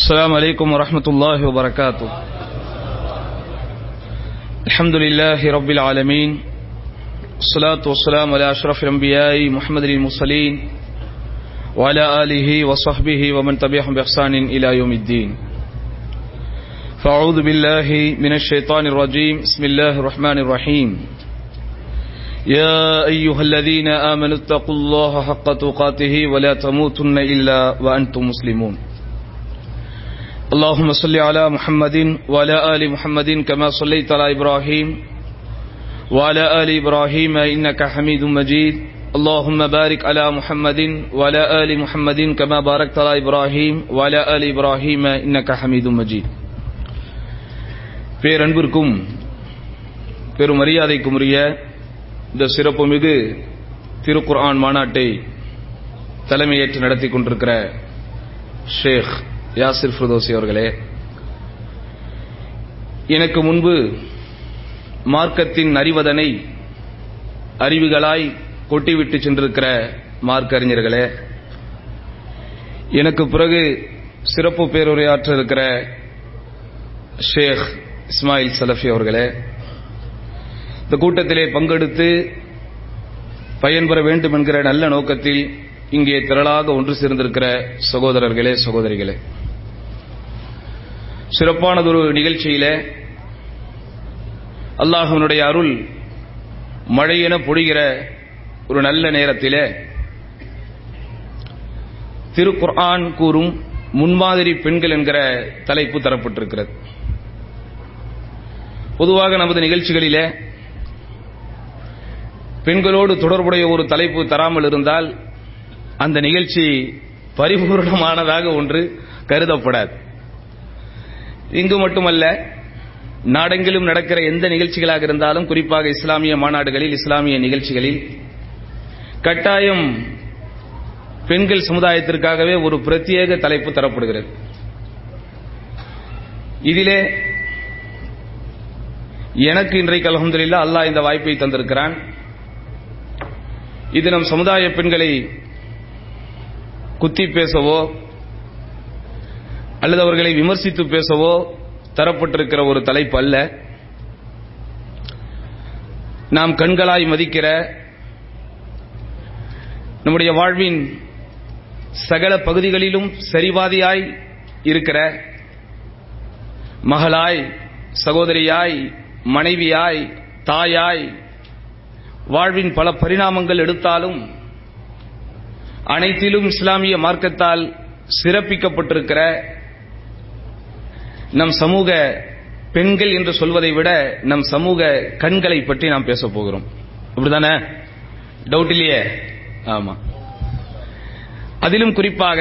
السلام عليكم ورحمة الله وبركاته. الحمد لله رب العالمين، الصلاة والسلام على أشرف الأنبياء محمد المرسلين وعلى آله وصحبه ومن تبعهم بإحسان إلى يوم الدين. فأعوذ بالله من الشيطان الرجيم. بسم الله الرحمن الرحيم. يا أيها الذين آمنوا اتقوا الله حق تقاته ولا تموتن إلا وأنتم مسلمون. اللهم صل على محمد وعلى آل محمد كما صليت على إبراهيم وعلى آل إبراهيم إنك حميد مجيد. اللهم بارك على محمد وعلى آل محمد كما باركت على إبراهيم وعلى آل إبراهيم إنك حميد مجيد. பேரன்பிற்கும் பெரும் மரியாதைக்கும் உரிய இந்த சிறப்புமிகு திருக்குர்ஆன் மாநாட்டை தலைமையேற்று நடத்தி கொண்டிருக்கிற ஷேக் யாசிர் ஃபிர்தௌசி அவர்களே, எனக்கு முன்பு மார்க்கத்தின் அறிவதனை அறிவுகளாய் கொட்டிவிட்டு சென்றிருக்கிற மார்க்க அறிஞர்களே, எனக்கு பிறகு சிறப்பு பேருரையாற்ற இருக்கிற ஷேக் இஸ்மாயில் சலஃபி அவர்களே, இந்த கூட்டத்திலே பங்கெடுத்து பயன்பெற வேண்டும் என்கிற நல்ல நோக்கத்தில் இங்கே திரளாக ஒன்று சேர்ந்திருக்கிற சகோதரர்களே, சகோதரிகளே, சிறப்பானதொரு நிகழ்ச்சியிலே அல்லாஹ்வினுடைய அருள் மழையென பொழிகிற ஒரு நல்ல நேரத்திலே திருக்குர்ஆன் கூறும் முன்மாதிரி பெண்கள் என்கிற தலைப்பு தரப்பட்டிருக்கிறது. பொதுவாக நமது நிகழ்ச்சிகளிலே பெண்களோடு தொடர்புடைய ஒரு தலைப்பு தராமல் இருந்தால் அந்த நிகழ்ச்சி பரிபூர்ணமானதாக ஒன்று கருதப்படாது. இங்கு மட்டுமல்ல, நாடெங்கிலும் நடக்கிற எந்த நிகழ்ச்சிகளாக இருந்தாலும், குறிப்பாக இஸ்லாமிய மாநாடுகளில், இஸ்லாமிய நிகழ்ச்சிகளில் கட்டாயம் பெண்கள் சமுதாயத்திற்காகவே ஒரு பிரத்யேக தலைப்பு தரப்படுகிறது. இதிலே எனக்கு இன்றைக்கு அல்ஹம்துலில்லாஹ் அல்லாஹ் இந்த வாய்ப்பை தந்திருக்கிறான். இது நம் சமுதாய பெண்களை குத்தி பேசவோ அல்லது அவர்களை விமர்சித்து பேசவோ தரப்பட்டிருக்கிற ஒரு தலைப்பு அல்ல. நாம் கண்களாய் மதிக்கிற, நம்முடைய வாழ்வின் சகல பகுதிகளிலும் சரிவாதியாய் இருக்கிற மகளாய், சகோதரியாய், மனைவியாய், தாயாய், வாழ்வின் பல பரிணாமங்கள் எடுத்தாலும் அனைத்திலும் இஸ்லாமிய மார்க்கத்தால் சிறப்பிக்கப்பட்டிருக்கிற நம் சமூக பெண்கள் என்று சொல்வதை விட நம் சமூக கண்களை பற்றி நாம் பேச போகிறோம். அப்படிதானே? டவுட் இல்லையே? ஆமா. அதிலும் குறிப்பாக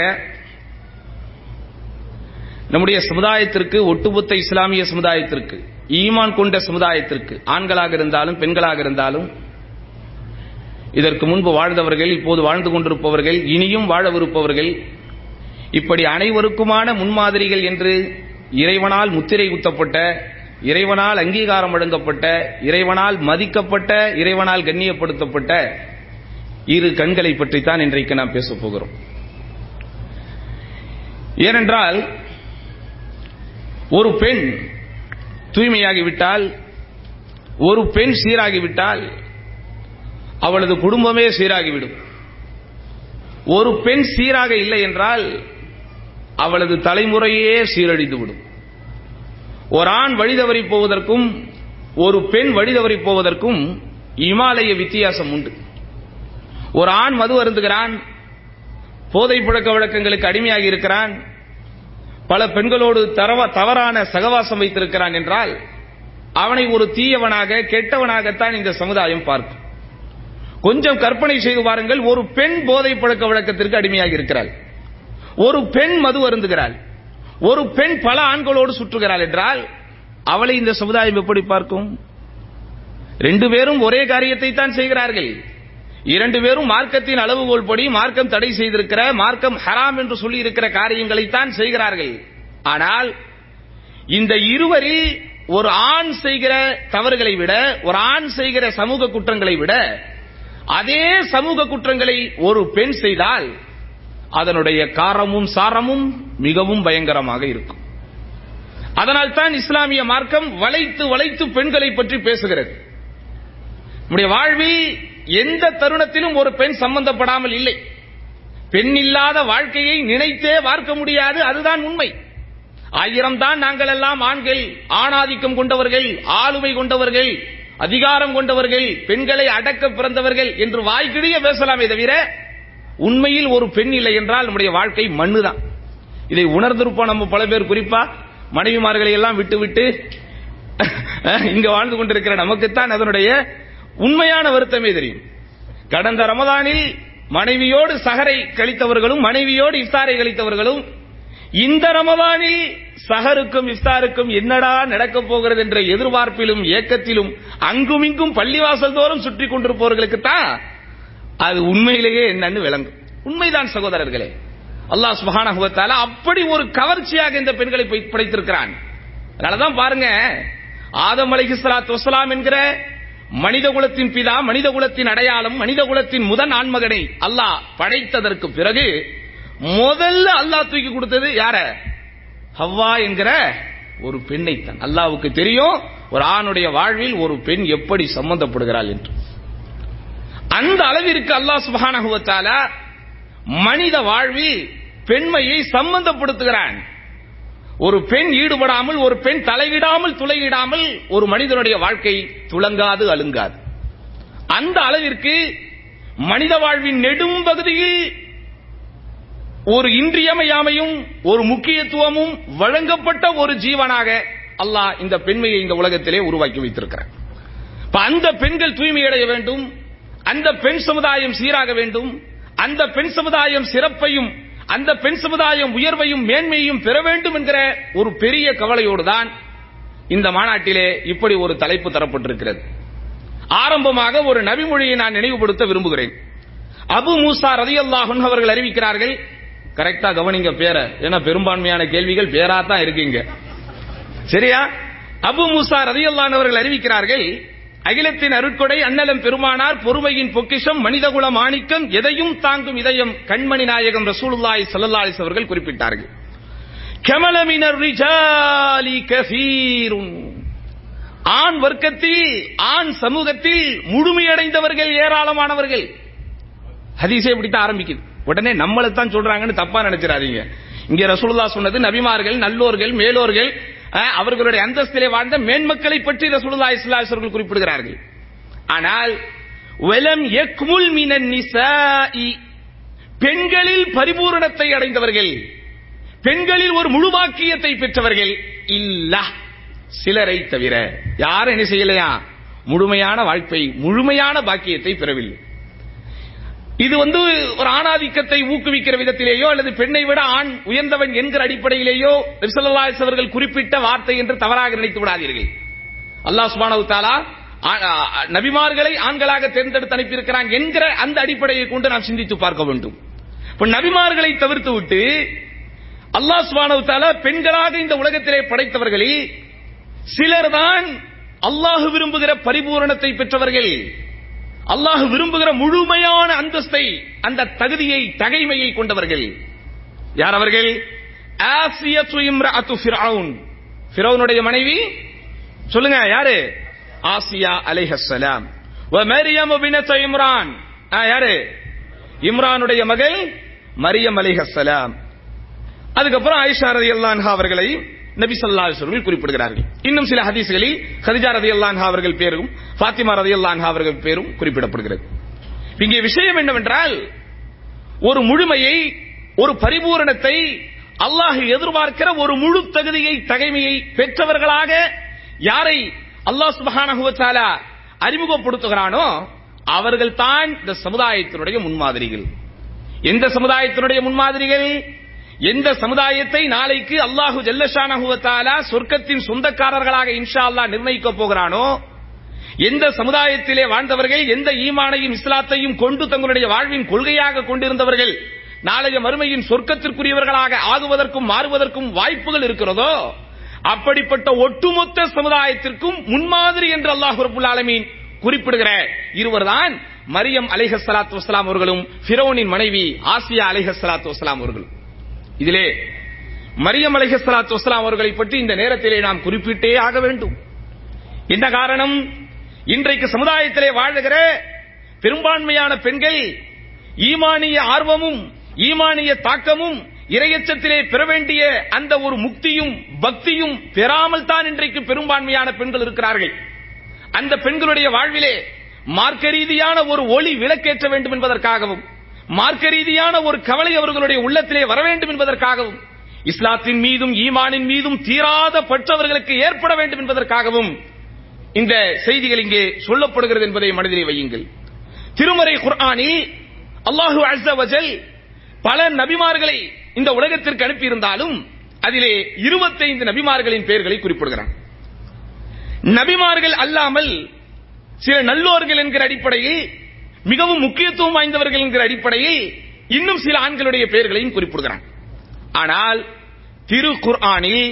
நம்முடைய சமுதாயத்திற்கு, ஒட்டுமொத்த இஸ்லாமிய சமுதாயத்திற்கு, ஈமான் கொண்ட சமுதாயத்திற்கு, ஆண்களாக இருந்தாலும் பெண்களாக இருந்தாலும், இதற்கு முன்பு வாழ்ந்தவர்கள், இப்போது வாழ்ந்து கொண்டிருப்பவர்கள், இனியும் வாழவிருப்பவர்கள், இப்படி அனைவருக்குமான முன்மாதிரிகள் என்று இறைவனால் முத்திரை குத்தப்பட்ட, இறைவனால் அங்கீகாரம் வழங்கப்பட்ட, இறைவனால் மதிக்கப்பட்ட, இறைவனால் கண்ணியப்படுத்தப்பட்ட இரு கண்களை பற்றித்தான் இன்றைக்கு நாம் பேசப் போகிறோம். ஏனென்றால் ஒரு பெண் தூய்மையாகிவிட்டால், ஒரு பெண் சீராகிவிட்டால் அவளது குடும்பமே சீராகிவிடும். ஒரு பெண் சீராக இல்லை என்றால் அவளது தலைமுறையே சீரழிந்துவிடும். ஒரு ஆண் வழிதவறி போவதற்கும் ஒரு பெண் வழிதவறி போவதற்கும் இமாலய வித்தியாசம் உண்டு. ஒரு ஆண் மது அருந்துகிறான், போதை பழக்க வழக்கங்களுக்கு அடிமையாகி இருக்கிறான், பல பெண்களோடு தவறான சகவாசம் வைத்திருக்கிறான் என்றால் அவனை ஒரு தீயவனாக, கெட்டவனாகத்தான் இந்த சமுதாயம் பார்க்கும். கொஞ்சம் கற்பனை செய்து பாருங்கள், ஒரு பெண் போதை பழக்க வழக்கத்திற்கு அடிமையாகி இருக்கிறாள், ஒரு பெண் மது அருந்துகிறாள், ஒரு பெண் பல ஆண்களோடு சுற்றுகிறாள் என்றால் அவளை இந்த சமுதாயம் எப்படி பார்க்கும்? ரெண்டு பேரும் ஒரே காரியத்தை தான் செய்கிறார்கள். இரண்டு பேரும் மார்க்கத்தின் அளவுகோல் படி, மார்க்கம் தடை செய்திருக்கிற, மார்க்கம் ஹராம் என்று சொல்லி இருக்கிற காரியங்களைத்தான் செய்கிறார்கள். ஆனால் இந்த இருவரில் ஒரு ஆண் செய்கிற தவறுகளை விட, ஒரு ஆண் செய்கிற சமூக குற்றங்களை விட, அதே சமூக குற்றங்களை ஒரு பெண் செய்தால் அதனுடைய காரமும் சாரமும் மிகவும் பயங்கரமாக இருக்கும். அதனால் தான் இஸ்லாமிய மார்க்கம் வளைத்து வளைத்து பெண்களை பற்றி பேசுகிறது. நம்முடைய வாழ்வில் எந்த தருணத்திலும் ஒரு பெண் சம்பந்தப்படாமல் இல்லை. பெண் இல்லாத வாழ்க்கையை நினைத்தே பார்க்க முடியாது. அதுதான் உண்மை. 1000 தான் நாங்கள் எல்லாம் ஆண்கள், ஆணாதிக்கம் கொண்டவர்கள், ஆளுமை கொண்டவர்கள், அதிகாரம் கொண்டவர்கள், பெண்களை அடக்க பிறந்தவர்கள் என்று வாய்க்கிழிய பேசலாமே தவிர உண்மையில் ஒரு பெண் இல்லை என்றால் நம்முடைய வாழ்க்கை மண்ணுதான். இதை உணர்ந்திருப்போம் நம்ம பல பேர். குறிப்பா மனைவிமார்களை எல்லாம் விட்டு இங்க வாழ்ந்து கொண்டிருக்கிற நமக்குத்தான் அதனுடைய உண்மையான வருத்தமே தெரியும். கடந்த ரமதானில் மனைவியோடு சஹரை கழித்தவர்களும் மனைவியோடு இஃப்தாரை கழித்தவர்களும் இந்த ரமதானில் சஹருக்கும் இஃப்தாருக்கும் என்னடா நடக்கப் போகிறது என்ற எதிர்பார்ப்பிலும் ஏக்கத்திலும் அங்கும் இங்கும் பள்ளிவாசல் தோறும் சுற்றி கொண்டிருப்பவர்களுக்கு தான் அது உண்மையிலேயே என்னன்னு விளங்கும். உண்மைதான் சகோதரர்களே. அல்லாஹ் சுப்ஹானஹு வ தஆலா அப்படி ஒரு கவர்ச்சியாக இந்த பெண்களை படைத்திருக்கிறான். அதனாலதான் பாருங்க, ஆதம் அலைஹிஸ்ஸலாத்து வஸ்ஸலாம் என்கிற மனித குலத்தின் பிதா, மனித குலத்தின் அடையாளம், மனித குலத்தின் முதன் ஆண்மகனை அல்லாஹ் படைத்ததற்கு பிறகு முதல்ல அல்லாஹ் தூக்கி கொடுத்தது யார? ஹவ்வா என்கிற ஒரு பெண்ணை தான். அல்லாஹ்வுக்கு தெரியும் ஒரு ஆணுடைய வாழ்வில் ஒரு பெண் எப்படி சம்பந்தப்படுகிறாள் என்று. அந்த அளவிற்கு அல்லாஹ் சுப்ஹானஹு வ தஆலா மனித வாழ்வில் பெண்மையை சம்பந்தப்படுத்துகிறான். ஒரு பெண் ஈடுபடாமல், ஒரு பெண் தலையிடாமல், துளையிடாமல் ஒரு மனிதனுடைய வாழ்க்கை துளங்காது, அழுங்காது. அந்த அளவிற்கு மனித வாழ்வின் நெடும் பகுதியில் ஒரு இன்றியமையாமையும் ஒரு முக்கியத்துவமும் வழங்கப்பட்ட ஒரு ஜீவனாக அல்லாஹ் இந்த பெண்மையை இந்த உலகத்திலே உருவாக்கி வைத்திருக்கிறார். அந்த பெண்கள் தூய்மையடைய வேண்டும், அந்த பெண் சமுதாயம் சீராக வேண்டும், அந்த பெண் சமுதாயம் சிறப்பையும் அந்த பெண் சமுதாயம் உயர்வையும் மேன்மையும் பெற வேண்டும் என்கிற ஒரு பெரிய கவலையோடு தான் இந்த மாநாட்டிலே இப்படி ஒரு தலைப்பு தரப்பட்டிருக்கிறது. ஆரம்பமாக ஒரு நபிமொழியை நான் நினைவுபடுத்த விரும்புகிறேன். அபு மூசா ரலியல்லாஹு அன்ஹு அவர்கள் அறிவிக்கிறார்கள். கரெக்டா கவனிங்க பேர, ஏன்னா பெரும்பான்மையான கேள்விகள் பேரா தான் இருக்குங்க. சரியா? அபு மூசா ரலியல்லாஹு அன்ஹு அவர்கள் அறிவிக்கிறார்கள், அகிலத்தின் அருட்கொடை அண்ணலம் பெருமானார், பொறுமையின் பொக்கிஷம், மனிதகுல மாணிக்கம், எதையும் தாங்கும் இதயம் கண்மணி நாயகம் ரசூலுல்லாஹி ஸல்லல்லாஹு அலைஹி அவர்கள் குறிப்பிட்டார்கள். கமல மினர் ரிஜாலி கஸீருன், ஆண் வர்க்கத்தில், ஆண் சமூகத்தில் முழுமையடைந்தவர்கள் ஏராளமானவர்கள். ஹதீஸே இப்படித்தான் ஆரம்பிக்குது. உடனே நம்மளை தான் சொல்றாங்கன்னு தப்பா நினைச்சிடாதீங்க. இங்க ரசூலுல்லாஹ் சொன்னது நபிமார்கள், நல்லோர்கள், மேலோர்கள், அவர்களுடைய அந்தஸ்திலே வாழ்ந்த மேன்மக்களை பற்றி ரசூலுல்லாஹி ஸல்லல்லாஹு அலைஹி வஸல்லம் குறிப்பிடுகிறார்கள். ஆனால் வலம் யக்முல் மினன் நிசாஇ, பெண்களில் பரிபூரணத்தை அடைந்தவர்கள், பெண்களில் ஒரு முழு பாக்கியத்தை பெற்றவர்கள் இல்லா, சிலரை தவிர. யாரும் என்ன செய்யலையா? முழுமையான வாழ்க்கை, முழுமையான பாக்கியத்தை பெறவில்லை. இது ஒரு ஆணாதிக்கத்தை ஊக்குவிக்கிற விதத்திலேயோ அல்லது பெண்ணை விட ஆண் உயர்ந்தவன் என்கிற அடிப்படையிலேயோ நபி ஸல்லல்லாஹு அலைஹி அவர்கள் குறிப்பிட்ட வார்த்தை என்று தவறாக நினைத்து விடாதீர்கள். அல்லாஹ் சுப்ஹானஹு வ தஆலா நபிமார்களை ஆண்களாக தேர்ந்தெடுத்து அனுப்பியிருக்கிறான் என்கிற அந்த அடிப்படையை கொண்டு நாம் சிந்தித்து பார்க்க வேண்டும். இப்ப நபிமார்களை தவிர்த்து விட்டு அல்லாஹ் சுப்ஹானஹு வ தஆலா பெண்களாக இந்த உலகத்திலே படைத்தவர்களில் சிலர்தான் அல்லாஹ் விரும்புகிற பரிபூரணத்தை பெற்றவர்கள், அல்லாஹ் விரும்புகிற முழுமையான அந்தஸ்தை, அந்த தகுதியை, தகைமையை கொண்டவர்கள். யார் அவர்கள்? ஆசியத்து இம்ரஅத்து ஃபிரௌன், ஃபிரௌனுடைய மனைவி சொல்லுங்க யாரு? ஆசியா அலைஹிஸ்ஸலாம். வ மரியம் பினத் இம்ரான், யாரு? இம்ரானுடைய மகள் மரியம் அலைஹிஸ்ஸலாம். அதுக்கப்புறம் ஆயிஷா ரலியல்லாஹு அன்ஹா அவர்களை நபி ஸல்லல்லாஹு அலைஹி வஸல்லம் குறிப்பிடுகிறார்கள். இன்னும் சில ஹதீஸ்களில் கதீஜா ரலியல்லாஹு அன்ஹா அவர்கள் பேரும் ஃபாத்திமா ரலியல்லாஹு அன்ஹா அவர்கள் பேரும் குறிப்பிடப்படுகிறது. இங்கே விஷயம் என்னவென்றால், ஒரு முழுமையை, ஒரு பரிபூரணத்தை அல்லாஹ் எதிர்பார்க்கிற ஒரு முழு தகுதியை, தகைமையை பெற்றவர்களாக யாரை அல்லாஹ் சுப்ஹானஹு வ தஆலா அறிமுகப்படுத்துகிறானோ அவர்கள் தான் இந்த சமுதாயத்தினுடைய முன்மாதிரிகள். எந்த சமுதாயத்தினுடைய முன்மாதிரிகள்? எந்த சமுதாயத்தை நாளைக்கு அல்லாஹு ஜல்ல ஷானஹு வ தஆலா சொர்க்கத்தின் சொந்தக்காரர்களாக இன்ஷா அல்லாஹ் நிர்ணயிக்க போகிறானோ, எந்த சமுதாயத்திலே வாழ்ந்தவர்கள், எந்த ஈமானையும் இஸ்லாத்தையும் கொண்டு தங்களுடைய வாழ்வின் கொள்கையாக கொண்டிருந்தவர்கள் நாளைய மறுமையின் சொர்க்கத்திற்குரியவர்களாக ஆகுவதற்கும் மாறுவதற்கும் வாய்ப்புகள் இருக்கிறதோ, அப்படிப்பட்ட ஒட்டுமொத்த சமுதாயத்திற்கும் முன்மாதிரி என்று அல்லாஹ் ரப்பல் ஆலமீன் குறிப்பிடுகிற இருவர்தான் மரியம் அலைஹிஸ்ஸலாத்து வஸ்ஸலாம் அவர்களும் ஃபிரௌனின் மனைவி ஆசியா அலைஹிஸ்ஸலாத்து வஸ்ஸலாம் அவர்களும். இதிலே மரியம் அலைஹிஸ்ஸலாத்து வஸ்ஸலாம் அவர்களை பற்றி இந்த நேரத்திலே நாம் குறிப்பிட்டே ஆக வேண்டும். என்ன காரணம்? இன்றைக்கு சமுதாயத்திலே வாழுகிற பெரும்பான்மையான பெண்கள் ஈமானிய ஆர்வமும் ஈமானிய தாக்கமும் இறையச்சத்திலே பெற வேண்டிய அந்த ஒரு முக்தியும் பக்தியும் பெறாமல் தான் இன்றைக்கு பெரும்பான்மையான பெண்கள் இருக்கிறார்கள். அந்த பெண்களுடைய வாழ்விலே மார்க்க ரீதியான ஒரு ஒளி விளக்கேற்ற வேண்டும் என்பதற்காகவும், மார்க்க ரீதியான ஒரு கவலை அவர்களுடைய உள்ளத்திலே வர வேண்டும் என்பதற்காகவும், இஸ்லாத்தின் மீதும் ஈமானின் மீதும் தீராத பற்றவர்களுக்கு ஏற்பட வேண்டும் என்பதற்காகவும் இந்த செய்திகள் இங்கே சொல்லப்படுகிறது என்பதை மனதிலே வையுங்கள். திருமறை குர்ஆனில் அல்லாஹு அஸ்ஸ வஜல் பல நபிமார்களை இந்த உலகத்திற்கு அனுப்பியிருந்தாலும் அதிலே 25 நபிமார்களின் பெயர்களை குறிப்பிடுகிறான். நபிமார்கள் அல்லாமல் சில நல்லோர்கள் என்கிற அடிப்படையில், மிகவும் முக்கியத்துவம் வாய்ந்தவர்கள் என்கிற அடிப்படையில் இன்னும் சில ஆண்களுடைய பெயர்களையும் குறிப்பிடுகிறான். ஆனால் திருக்குர்ஆனில்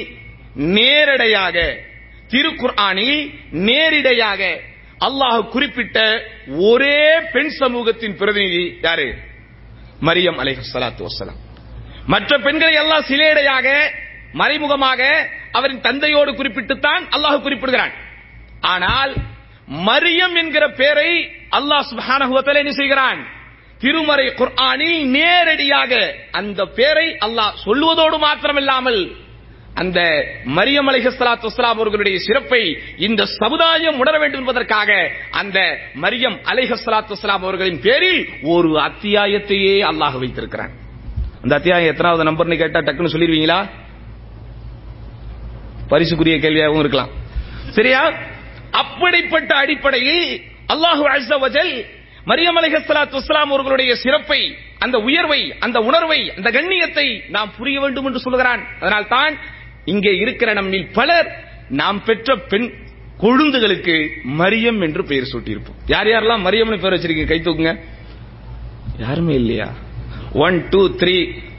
நேரிடையாக அல்லாஹ் குறிப்பிட்ட ஒரே பெண் சமூகத்தின் பிரதிநிதி யாரு? மரியம் அலைஹிஸ்ஸலாத்து வஸ்ஸலாம். மற்ற பெண்களை அல்லாஹ் சிலேடையாக மறைமுகமாக அவரின் தந்தையோடு குறிப்பிட்டுத்தான் அல்லாஹ் குறிப்பிடுகிறான். ஆனால் மரியம் என்கிற பெயரை அல்லாஹ் சுப்ஹானஹு வ தஆலா என்ன செய்கிறான்? திருமறை குர்ஆனில் நேரடியாக அந்த பெயரை அல்லாஹ் சொல்வதோடு மாத்திரமில்லாமல் அந்த மரியம் அலைஹிஸ்ஸலாத்து வஸ்ஸலாம் அவர்களுடைய சிறப்பை இந்த சமுதாயம் உணர வேண்டும் என்பதற்காக அந்த மரியம் அலைஹிஸ்ஸலாத்து வஸ்ஸலாம் அவர்களின் பேரில் ஒரு அத்தியாயத்தையே அல்லாஹ் வைத்திருக்கிறான். அந்த அத்தியாயம் எத்தனாவது நம்பர்னு கேட்டா டக்குன்னு சொல்லிடுவீங்களா? பரிசுக்குரிய கேள்வியாகவும் இருக்கலாம். சரியா? அப்படிப்பட்ட அடிப்படையில் அல்லாஹு அஸ்ஸ வஜல் மரியம் அலைஹிஸ்ஸலாத்து வஸ்ஸலாம் அவர்களுடைய சிறப்பை, அந்த உயர்வை, அந்த உணர்வை, அந்த கண்ணியத்தை நாம் புரிய வேண்டும் என்று சொல்கிறான். அதனால் தான் இங்கே இருக்கிற நம்மில் பலர் நாம் பெற்ற பெண் கொழுந்துகளுக்கு மரியம் என்று பெயர் சூட்டியிருப்போம். யார் யாரெல்லாம் மரியம்னு பெயர் வச்சிருக்கீங்க? கை தூக்குங்க. யாருமே இல்லையா? 1 2 3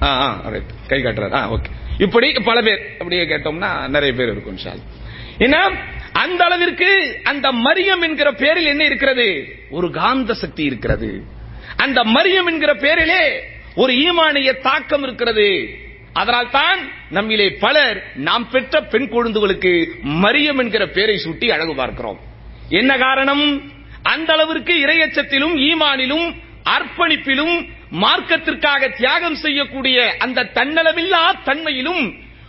கை காட்டுறாரு. ஓகே. இப்படி பல பேர் அப்படியே கேட்டோம்னா நிறைய பேர் இருக்கும். ஏன்னா அந்த அளவிற்கு அந்த மரியம் என்கிற பெயரில் என்ன இருக்கிறது? ஒரு காந்த சக்தி இருக்கிறது. அந்த மரியம் என்கிற பெயரிலே ஒரு ஈமானிய தாக்கம் இருக்கிறது. அதனால் தான் நம்மிலே பலர் நாம் பெற்ற பெண் கொழுந்துகளுக்கு மரியம் என்கிற பெயரை சூட்டி அழகு பார்க்கிறோம். என்ன காரணம்? அந்த அளவிற்கு இறையச்சத்திலும் ஈமானிலும் அர்ப்பணிப்பிலும் மார்க்கத்திற்காக தியாகம் செய்யக்கூடிய அந்த தன்னலமில்லா தன்மையிலும்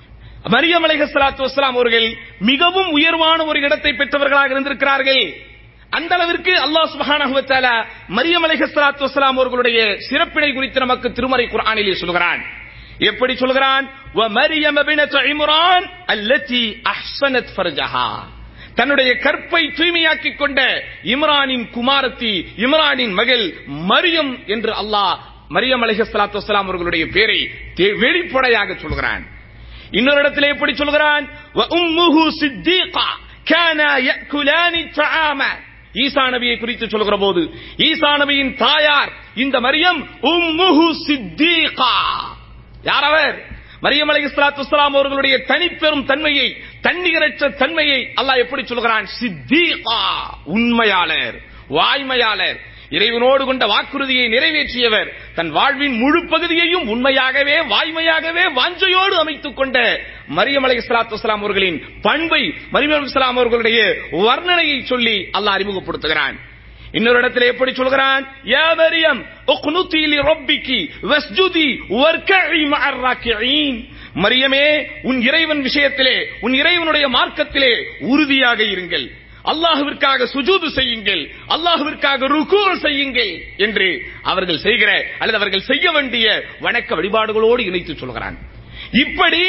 மரியம் அலைஹிஸ்ஸலாத்து வஸ்ஸலாம் அவர்கள் மிகவும் உயர்வான ஒரு இடத்தை பெற்றவர்களாக இருந்திருக்கிறார்கள். அந்த அளவிற்கு அல்லாஹ் சுப்ஹானஹு வ தஆலா மரியம் அலைஹிஸ்ஸலாத்து வஸ்ஸலாம் அவர்களுடைய சிறப்பினை குறித்து நமக்கு திருமறை குர்ஆனிலே சொல்கிறான். எப்படி சொல்கிறான்? வ மரியம் பினத் இம்ரான் அல்லதி அஹ்ஸனத் ஃபர்ஜஹா, தன்னுடைய கற்பை தூய்மையாக்கிக் கொண்ட இம்ரானின் குமாரத்தி, இம்ரானின் மகள் மரியம் என்று அல்லாஹ் மரியம் அலைஹிஸ்ஸலாத்து வஸ்ஸலாம் அவர்களுடைய பெயரை வெளிப்படையாக சொல்கிறான். இன்னொரு இடத்திலே எப்படி சொல்கிறான்? வ உம்முஹு சித்தீகா கானா யக்குலானி தஆம, ஈசா நபியை குறித்து சொல்கிற போது ஈசா நபியின் தாயார் இந்த மரியம் உம்முஹு சித்தீகா. யார் அவர்? மரியம் அலைஹிஸ்ஸலாத்து வஸ்ஸலாம் அவர்களுடைய தனிப்பெரும் தன்மையை, தன்னிகரற்ற தன்மையை அல்லாஹ் எப்படி சொல்கிறான்? சித்தீகா, உண்மையாளர், வாய்மையாளர், இறைவனோடு கொண்ட வாக்குறுதியை நிறைவேற்றியவர், தன் வாழ்வின் முழு பகுதியையும் உண்மையாகவே வாய்மையாகவே வாஞ்சையோடு அமைத்துக் கொண்ட மரியம் அலைஹிஸ்ஸலாத்து வஸ்ஸலாம் அவர்களின் பண்பை, மரியம் அலைஹிஸ்ஸலாம் அவர்களுடைய வர்ணனையை சொல்லி அல்லாஹ் அறிமுகப்படுத்துகிறான். இன்னொரு இடத்துல எப்படி சொல்கிறான்? யா மரியம் உக்னுதி லிரப்பிகி வஸ்ஜுதி வர்கஇ மஅர் ராக்கிஈன், மரியமே உன் இறைவன் விஷயத்திலே, உன் இறைவனுடைய மார்க்கத்திலே உறுதியாக இருங்கள், அல்லாஹ்விற்காக சுஜூது செய்யுங்கள், அல்லாஹ்விற்காக ருக்கு செய்யுங்கள் என்று அவர்கள் செய்கிற அல்லது அவர்கள் செய்ய வேண்டிய வணக்க வழிபாடுகளோடு இணைத்து சொல்கிறான். இப்படி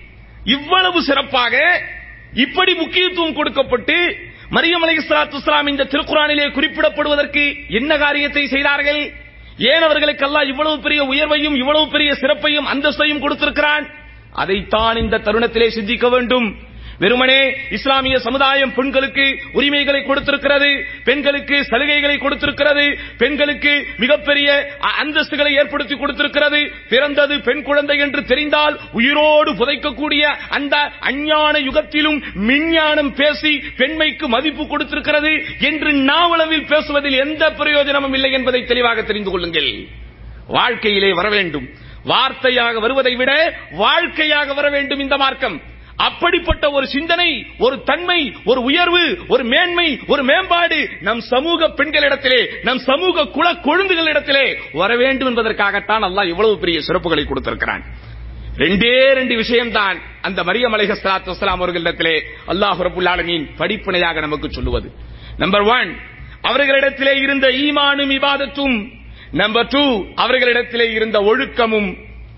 இவ்வளவு சிறப்பாக, இப்படி முக்கியத்துவம் கொடுக்கப்பட்டு மரியம் அலைஹிஸ்ஸலாத்து வஸ்ஸலாம் இந்த திருக்குர்ஆனிலே குறிப்பிடப்படுவதற்கு என்ன காரியத்தை செய்தார்கள்? ஏன் அவர்களுக்கு அல்லாஹ் இவ்வளவு பெரிய உயர்வையும் இவ்வளவு பெரிய சிறப்பையும் அந்தஸ்தையும் கொடுத்திருக்கிறான்? அதைத்தான் இந்த தருணத்திலே சிந்திக்க வேண்டும். வெறுமனே இஸ்லாமிய சமுதாயம் பெண்களுக்கு உரிமைகளை கொடுத்திருக்கிறது, பெண்களுக்கு சலுகைகளை கொடுத்திருக்கிறது, பெண்களுக்கு மிகப்பெரிய அந்தஸ்துகளை ஏற்படுத்தி கொடுத்திருக்கிறது. பிறந்தது பெண் குழந்தை என்று தெரிந்தால் உயிரோடு புதைக்கக்கூடிய அந்த அஞ்ஞான யுகத்திலும் விஞ்ஞானம் பேசி பெண்மைக்கு மதிப்பு கொடுத்திருக்கிறது என்று நாவளவில் பேசுவதில் எந்த பிரயோஜனமும் இல்லை என்பதை தெளிவாக தெரிந்து கொள்ளுங்கள். வாழ்க்கையிலே வர வேண்டும், வார்த்தையாக வருவதை விட வாழ்க்கையாக வர வேண்டும் இந்த மார்க்கம். அப்படிப்பட்ட ஒரு சிந்தனை, ஒரு தன்மை, ஒரு உயர்வு, ஒரு மேன்மை, ஒரு மேம்பாடு நம் சமூக பெண்களிடத்திலே, நம் சமூக குல கொழுந்துகளிடத்திலே வர வேண்டும் என்பதற்காகத்தான் அல்லாஹ் இவ்வளவு பெரிய சிறப்புகளை கொடுத்திருக்கிறான். ரெண்டு விஷயம்தான் அந்த மரியம் அலைஹிஸ்ஸலாத்து வஸ்ஸலாம் அவர்களிடத்திலே அல்லாஹ் ரப்பல் ஆலமீன் படிப்பனையாக நமக்கு சொல்லுவது. நம்பர் 1, அவர்களிடத்திலே இருந்த ஈமானும் இபாதத்தும். நம்பர் 2, அவர்களிடத்திலே இருந்த ஒழுக்கமும்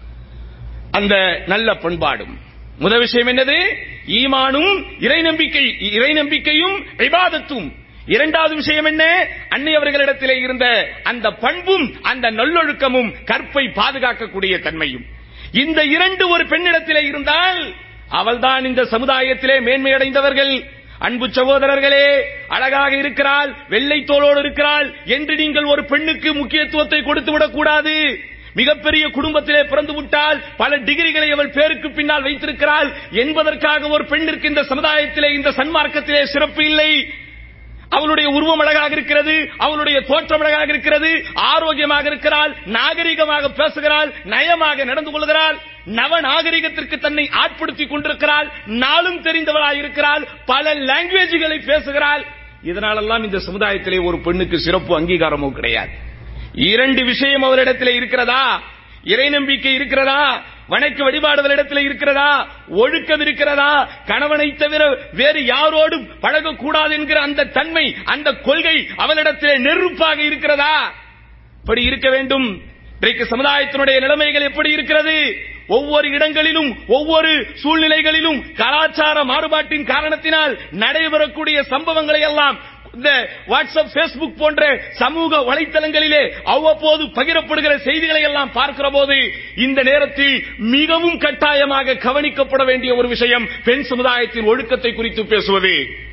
அந்த நல்ல பண்பாடும். முதல் விஷயம் என்னது? ஈமானும் இறைநம்பிக்கையும் இபாதத்தும். இரண்டாவது விஷயம் என்ன? அன்னை அவர்களிடத்திலே இருந்த அந்த பண்பும் அந்த நல்லொழுக்கமும் கற்பை பாதுகாக்கக்கூடிய தன்மையும். இந்த இரண்டு ஒரு பெண்ணிடத்திலே இருந்தால் அவள்தான் இந்த சமுதாயத்திலே மேன்மையடைந்தவர்கள். அன்பு சகோதரர்களே, அழகாக இருக்கிறாள், வெள்ளை தோளோடு இருக்கிறாள் என்று நீங்கள் ஒரு பெண்ணுக்கு முக்கியத்துவத்தை கொடுத்து விடக்கூடாது. மிகப்பெரிய குடும்பத்திலே பிறந்து விட்டால் பல டிகிரிகளை அவள் பேருக்கு பின்னால் வைத்திருக்கிறாள் என்பதற்காக ஒரு பெண்ணிற்கு இந்த சமுதாயத்திலே, இந்த சன்மார்க்கத்திலே சிறப்பு இல்லை. அவளுடைய உருவம் அழகாக இருக்கிறது, அவளுடைய தோற்றம் அழகாக இருக்கிறது, ஆரோக்கியமாக இருக்கிறாள், நாகரிகமாக பேசுகிறாள், நயமாக நடந்து கொள்கிறாள், நவ நாகரிகத்திற்கு தன்னை ஆட்படுத்திக் கொண்டிருக்கிறாள், நாளும் தெரிந்தவளாக இருக்கிறாள், பல லாங்குவேஜ்களை பேசுகிறாள். இதனாலெல்லாம் இந்த சமுதாயத்திலே ஒரு பெண்ணுக்கு சிறப்பு அங்கீகாரமோ கிடையாது. இரண்டு விஷயம் அவரிடத்தில் இருக்கிறதா? இறைநம்பிக்கை இருக்கிறதா? வணக்க வழிபாடுகளிடத்தில் இருக்கிறதா? ஒழுக்கம் இருக்கிறதா? கணவனை தவிர வேறு யாரோடும் பழகக்கூடாது என்கிற அந்த தன்மை, அந்த கொள்கை அவளிடத்திலே நெருப்பாக இருக்கிறதா? இப்படி இருக்க வேண்டும். இன்றைக்கு சமுதாயத்தினுடைய நிலைமைகள் எப்படி இருக்கிறது? ஒவ்வொரு இடங்களிலும், ஒவ்வொரு சூழ்நிலைகளிலும் கலாச்சார மாறுபாட்டின் காரணத்தினால் நடைபெறக்கூடிய சம்பவங்களை எல்லாம் இந்த வாட்ஸ்அப், பேஸ்புக் போன்ற சமூக வலைத்தளங்களிலே அவ்வப்போது பகிரப்படுகிற செய்திகளை எல்லாம் பார்க்கிற போது இந்த நேரத்தில் மிகவும் கட்டாயமாக கவனிக்கப்பட வேண்டிய ஒரு விஷயம் பெண் சமுதாயத்தின் ஒழுக்கத்தை குறித்து பேசுவது.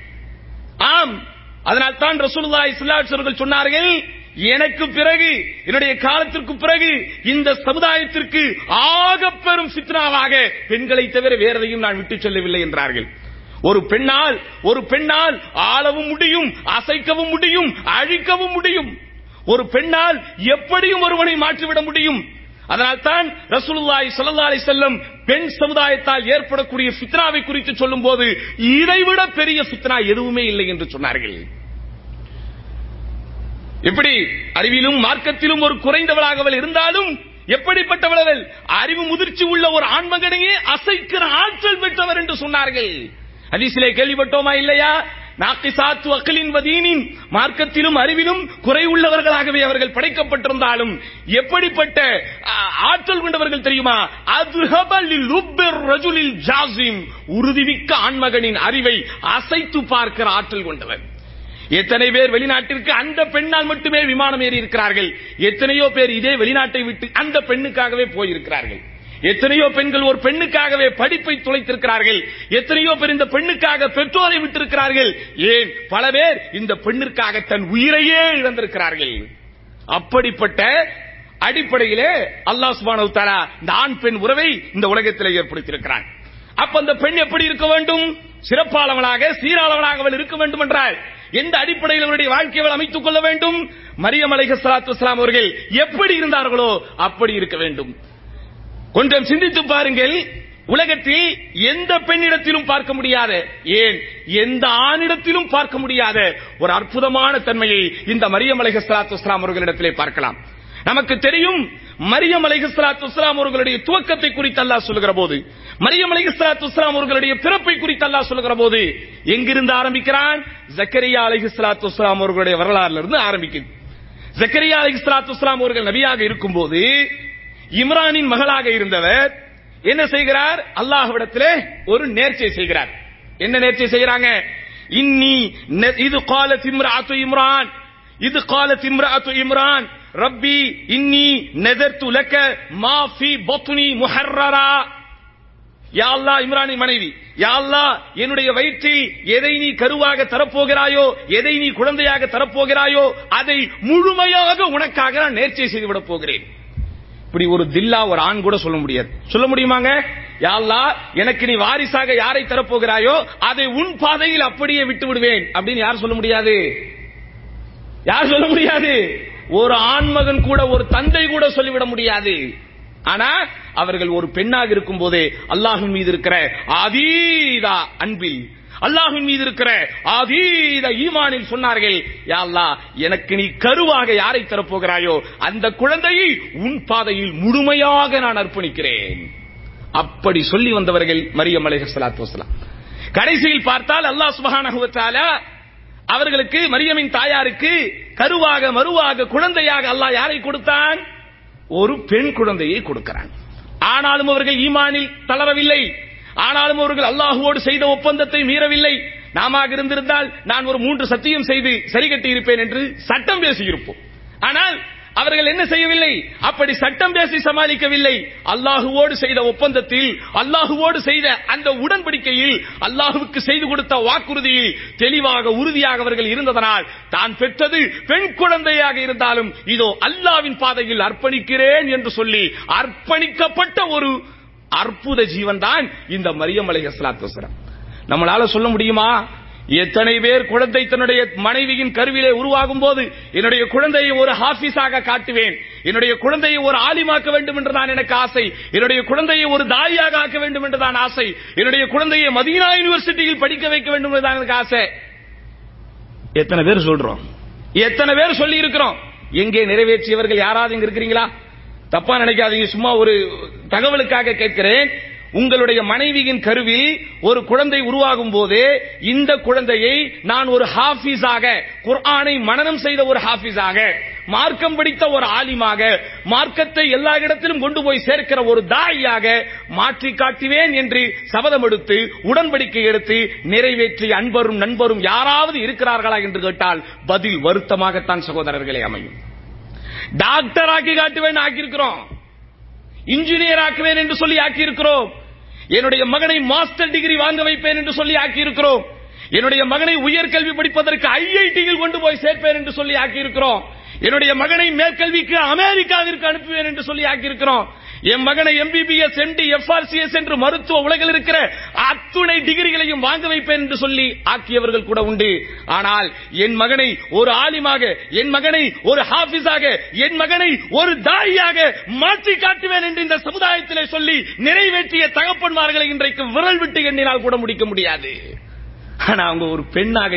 ஆம், அதனால் தான் ரசூலுல்லாஹி ஸல்லல்லாஹு அலைஹி வஸல்லம் சொன்னார்கள், எனக்கு பிறகு, என்னுடைய காலத்திற்கு பிறகு இந்த சமுதாயத்திற்கு ஆக பெரும் ஃபித்னாவாக பெண்களை தவிர வேறெதையும் நான் விட்டுச் செல்லவில்லை என்றார்கள். ஒரு பெண்ணால் ஆளவும் முடியும், அசைக்கவும் முடியும், அழிக்கவும் முடியும். ஒரு பெண்ணால் எப்படியும் ஒருவனை மாற்றிவிட முடியும். அதனால் தான் ரசூலுல்லாஹி ஸல்லல்லாஹு அலைஹி வஸல்லம் பெண் சமுதாயத்தால் ஏற்படக்கூடிய ஃபித்னாவை குறித்து சொல்லும் போது இதைவிட பெரிய ஃபித்னா எதுவுமே இல்லை என்று சொன்னார்கள். எப்படி அறிவிலும் மார்க்கத்திலும் ஒரு குறைந்தவளாக அவள் இருந்தாலும் எப்படிப்பட்டவள் அவள்? அறிவு முதிர்ச்சி உள்ள ஒரு ஆண்மகனையே அசைக்கிற ஆற்றல் பெற்றவர் என்று சொன்னார்கள். ஹதீஸிலே கேள்விப்பட்டோமா இல்லையா? நாகிசாத்து அக்லின் வதீனின், மார்க்கத்திலும் அறிவிலும் குறை உள்ளவர்களாகவே அவர்கள் படைக்கப்பட்டிருந்தாலும் எப்படிப்பட்ட ஆற்றல் கொண்டவர்கள் தெரியுமா? அத்ஹபலில் லுப்பிர் ரஜுலில் ஜாஸிம், உறுதிமிக்க ஆண்மகனின் அறிவை அசைத்து பார்க்கிற ஆற்றல் கொண்டவர். எத்தனை பேர் வெளிநாட்டிற்கு அந்த பெண்ணால் மட்டுமே விமானம் ஏறி இருக்கிறார்கள். எத்தனையோ பேர் இதே வெளிநாட்டை விட்டு அந்த பெண்ணுக்காகவே போயிருக்கிறார்கள். எத்தனையோ பெண்கள் ஒரு பெண்ணுக்காகவே படிப்பை துளைத்திருக்கிறார்கள். எத்தனையோ பேர் இந்த பெண்ணுக்காக பெற்றோரை விட்டிருக்கிறார்கள். ஏன், பல பேர் இந்த பெண்ணிற்காக தன் உயிரையே இழந்திருக்கிறார்கள். அப்படிப்பட்ட அடிப்படையிலே அல்லாஹ் சுப்ஹானஹு வ தஆலா இந்த ஆண் பெண் உறவை இந்த உலகத்தில் ஏற்படுத்தியிருக்கிறான். அப்ப அந்த பெண் எப்படி இருக்க வேண்டும்? சிறப்பாளவனாக, சீராளவனாக அவள் இருக்க வேண்டும் என்றால் எந்த அடிப்படையில் அவருடைய வாழ்க்கையை அமைத்துக் கொள்ள வேண்டும்? மரியம் அலைஹிஸ்ஸலாத்து வஸ்ஸலாம் அவர்கள் எப்படி இருந்தார்களோ அப்படி இருக்க வேண்டும். கொஞ்சம் சிந்தித்து பாருங்கள். உலகத்தில் எந்த பெண்ணிடத்திலும் பார்க்க முடியாத, ஏன் எந்த ஆணிடத்திலும் பார்க்க முடியாத ஒரு அற்புதமான தன்மையை இந்த மரியம் அலைஹிஸ்ஸலாத்து வஸ்ஸலாம் அவர்களிடத்திலே பார்க்கலாம். நமக்கு தெரியும், மரியம் அலைஹிஸ்ஸலாத்து வஸ்ஸலாம் அவர்களுடைய துவக்கத்தை குறித்து அல்லாஹ் சொல்லுகிற போது, மரியம் அலைஹிஸ்ஸலாத்து வஸ்ஸலாம் அவர்களுடைய பிறப்பை குறித்து அல்லாஹ் சொல்லுகிற போது எங்கிருந்து ஆரம்பிக்கிறான்? ஜக்கரியா அலைஹிஸ்ஸலாத்து வஸ்ஸலாம் அவர்களுடைய வரலாறிலிருந்து ஆரம்பிக்குது. ஜக்கரியா அலைஹிஸ்ஸலாத்து வஸ்ஸலாம் அவர்கள் நபியாக இருக்கும்போது இம்ரானின் மகளாக இருந்தவர் என்ன செய்கிறார்? அல்லாஹ்விடத்திலே ஒரு நேர்ச்சை செய்கிறார். என்ன நேர்ச்சை செய்கிறாங்க? இன்னி இது காலத் இம்ராஅத்து இம்ரான் ரப்பி இன்னி நதர்து லக மா ஃபீ பத்னி முஹர்ரரா. யா அல்லாஹ் இம்ரானின் மனைவி, யா அல்லாஹ் என்னுடைய வயிற்றில் எதை நீ கருவாக தரப்போகிறாயோ, எதை நீ குழந்தையாக தரப்போகிறாயோ அதை முழுமையாக உனக்காக நான் நேர்ச்சை செய்து விட போகிறேன். இப்படி ஒரு தில்லா ஒரு ஆண் கூட சொல்ல முடியாது. சொல்ல முடியுமாங்க? யா அல்லாஹ் எனக்கு நீ வாரிசாக யாரை தரப்போகிறாயோ அதை உன் பாதையில் அப்படியே விட்டு விடுவேன் அப்படின்னு யார் சொல்ல முடியாது? யார் சொல்ல முடியாது? ஒரு ஆண்மகன் கூட, ஒரு தந்தை கூட சொல்லிவிட முடியாது. ஆனா அவர்கள் ஒரு பெண்ணாக இருக்கும் போதே அல்லாஹ்வின் மீது இருக்கிற அதீத அன்பில், அல்லாஹ்வின் மீது இருக்கிற அதீத ஈமானில் சொன்னார்கள், யா அல்லாஹ் எனக்கு நீ கருவாக யாரை தரப்போகிறாயோ அந்த குழந்தையை உன் பாதையில் முழுமையாக நான் அர்ப்பணிக்கிறேன். அப்படி சொல்லி வந்தவர்கள் மரியம் அலைஹிஸ்ஸலாத்து வஸ்ஸலாம். கடைசியில் பார்த்தால் அல்லாஹ் சுப்ஹானஹு வ தஆலா அவர்களுக்கு, மரியமின் தாயாருக்கு கருவாக மருவாக குழந்தையாக அல்லாஹ் யாரை கொடுத்தான்? ஒரு பெண் குழந்தையை கொடுக்கிறான். ஆனாலும் அவர்கள் ஈமானில் தளரவில்லை. ஆனாலும் அவர்கள் அல்லாஹ்வோடு செய்த ஒப்பந்தத்தை மீறவில்லை. நாம இருந்திருந்தால் நான் ஒரு 3 சத்தியம் செய்து சரி கட்டி இருப்பேன் என்று சட்டம் பேசியிருப்போம். ஆனால் அவர்கள் என்ன செய்யவில்லை? அப்படி சட்டம் பேசி சமாளிக்கவில்லை. அல்லாஹ்வோடு செய்த ஒப்பந்தத்தில், அல்லாஹ்வோடு செய்த அந்த உடன்படிக்கையில், அல்லாஹ்வுக்கு செய்து கொடுத்த வாக்குறுதியில் தெளிவாக உறுதியாக அவர்கள் இருந்ததனால் தான் பெற்றது பெண் குழந்தையாக இருந்தாலும் இதோ அல்லாஹ்வின் பாதையில் அர்ப்பணிக்கிறேன் என்று சொல்லி அர்ப்பணிக்கப்பட்ட ஒரு அற்புத ஜீவன் தான் இந்த மரியம் அலைஹிஸ்ஸலாத்து வஸ்ஸலாம். நம்மளால சொல்ல முடியுமா? எத்தனை பேர் குழந்தை தன்னுடைய மனைவியின் கருவிலே உருவாகும் போது என்னுடைய குழந்தையை ஒரு ஹாஃபிஸாக காட்டுவேன், என்னுடைய குழந்தையை ஒரு ஆலிமாக்க வேண்டும் என்றுதான் எனக்கு ஆசை, என்னுடைய குழந்தையை ஒரு தாயாக ஆக்க வேண்டும் என்றுதான் ஆசை, என்னுடைய குழந்தையை மதீனா யூனிவர்சிட்டியில் படிக்க வைக்க வேண்டும் என்றுதான் எனக்கு ஆசை. எத்தனை பேர் சொல்றோம்? எத்தனை பேர் சொல்லி இருக்கிறோம்? எங்கே நிறைவேற்றியவர்கள் யாராவது இங்க இருக்கிறீங்களா? தப்பா நினைக்காதீங்க, சும்மா ஒரு தகவலுக்காக கேட்கிறேன். உங்களுடைய மனைவியின் கருவில் ஒரு குழந்தை உருவாகும் போது இந்த குழந்தையை நான் ஒரு ஹாஃபிஸாக, குர்ஆனை மனனம் செய்த ஒரு ஹாஃபிஸாக, மார்க்கம் படித்த ஒரு ஆலிமாக, மார்க்கத்தை எல்லா இடத்திலும் கொண்டு போய் சேர்க்கிற ஒரு தாயாக மாற்றி காட்டுவேன் என்று சபதம் எடுத்து உடன்படிக்கை எடுத்து நிறைவேற்றிய அன்பரும் நண்பரும் யாராவது இருக்கிறார்களா என்று கேட்டால் பதில் வருத்தமாகத்தான் சகோதரர்களே அமையும். டாக்டர் ஆக்கி காட்டுவேன் ஆக்கியிருக்கிறோம், இன்ஜினியர் ஆக்குவேன் என்று சொல்லி ஆக்கியிருக்கிறோம், என்னுடைய மகனை மாஸ்டர் டிகிரி வாங்க வைப்பேன் என்று சொல்லி ஆக்கியிருக்கிறோம், என்னுடைய மகனை உயர்கல்வி படிப்பதற்கு ஐஐடியில் கொண்டு போய் சேர்ப்பேன் என்று சொல்லி ஆக்கியிருக்கிறோம், என்னுடைய மகனை மேற்கல்விக்கு அமெரிக்காவிற்கு அனுப்புவேன் என்று சொல்லி ஆக்கியிருக்கிறோம், என் மகனை எம்பிபிஎஸ், எம்டி, எஃப்ஆர்சிஎஸ் என்று மருத்துவ உலகில் இருக்கிற அத்துணை டிகிரிகளையும் வாங்க வைப்பேன் என்று சொல்லி ஆக்கியவர்கள் கூட உண்டு. ஆனால் என் மகனை ஒரு ஆலிமாக, என் மகனை ஒரு ஹாஃபிஸாக, என் மகனை ஒரு தாயாக மாற்றி காட்டுவேன் என்று இந்த சமுதாயத்திலே சொல்லி நிறைவேற்றிய தகப்பன்மார்களை இன்றைக்கு விரல் விட்டு எண்ணினால் கூட முடிக்க முடியாது. ஆனா அவங்க ஒரு பெண்ணாக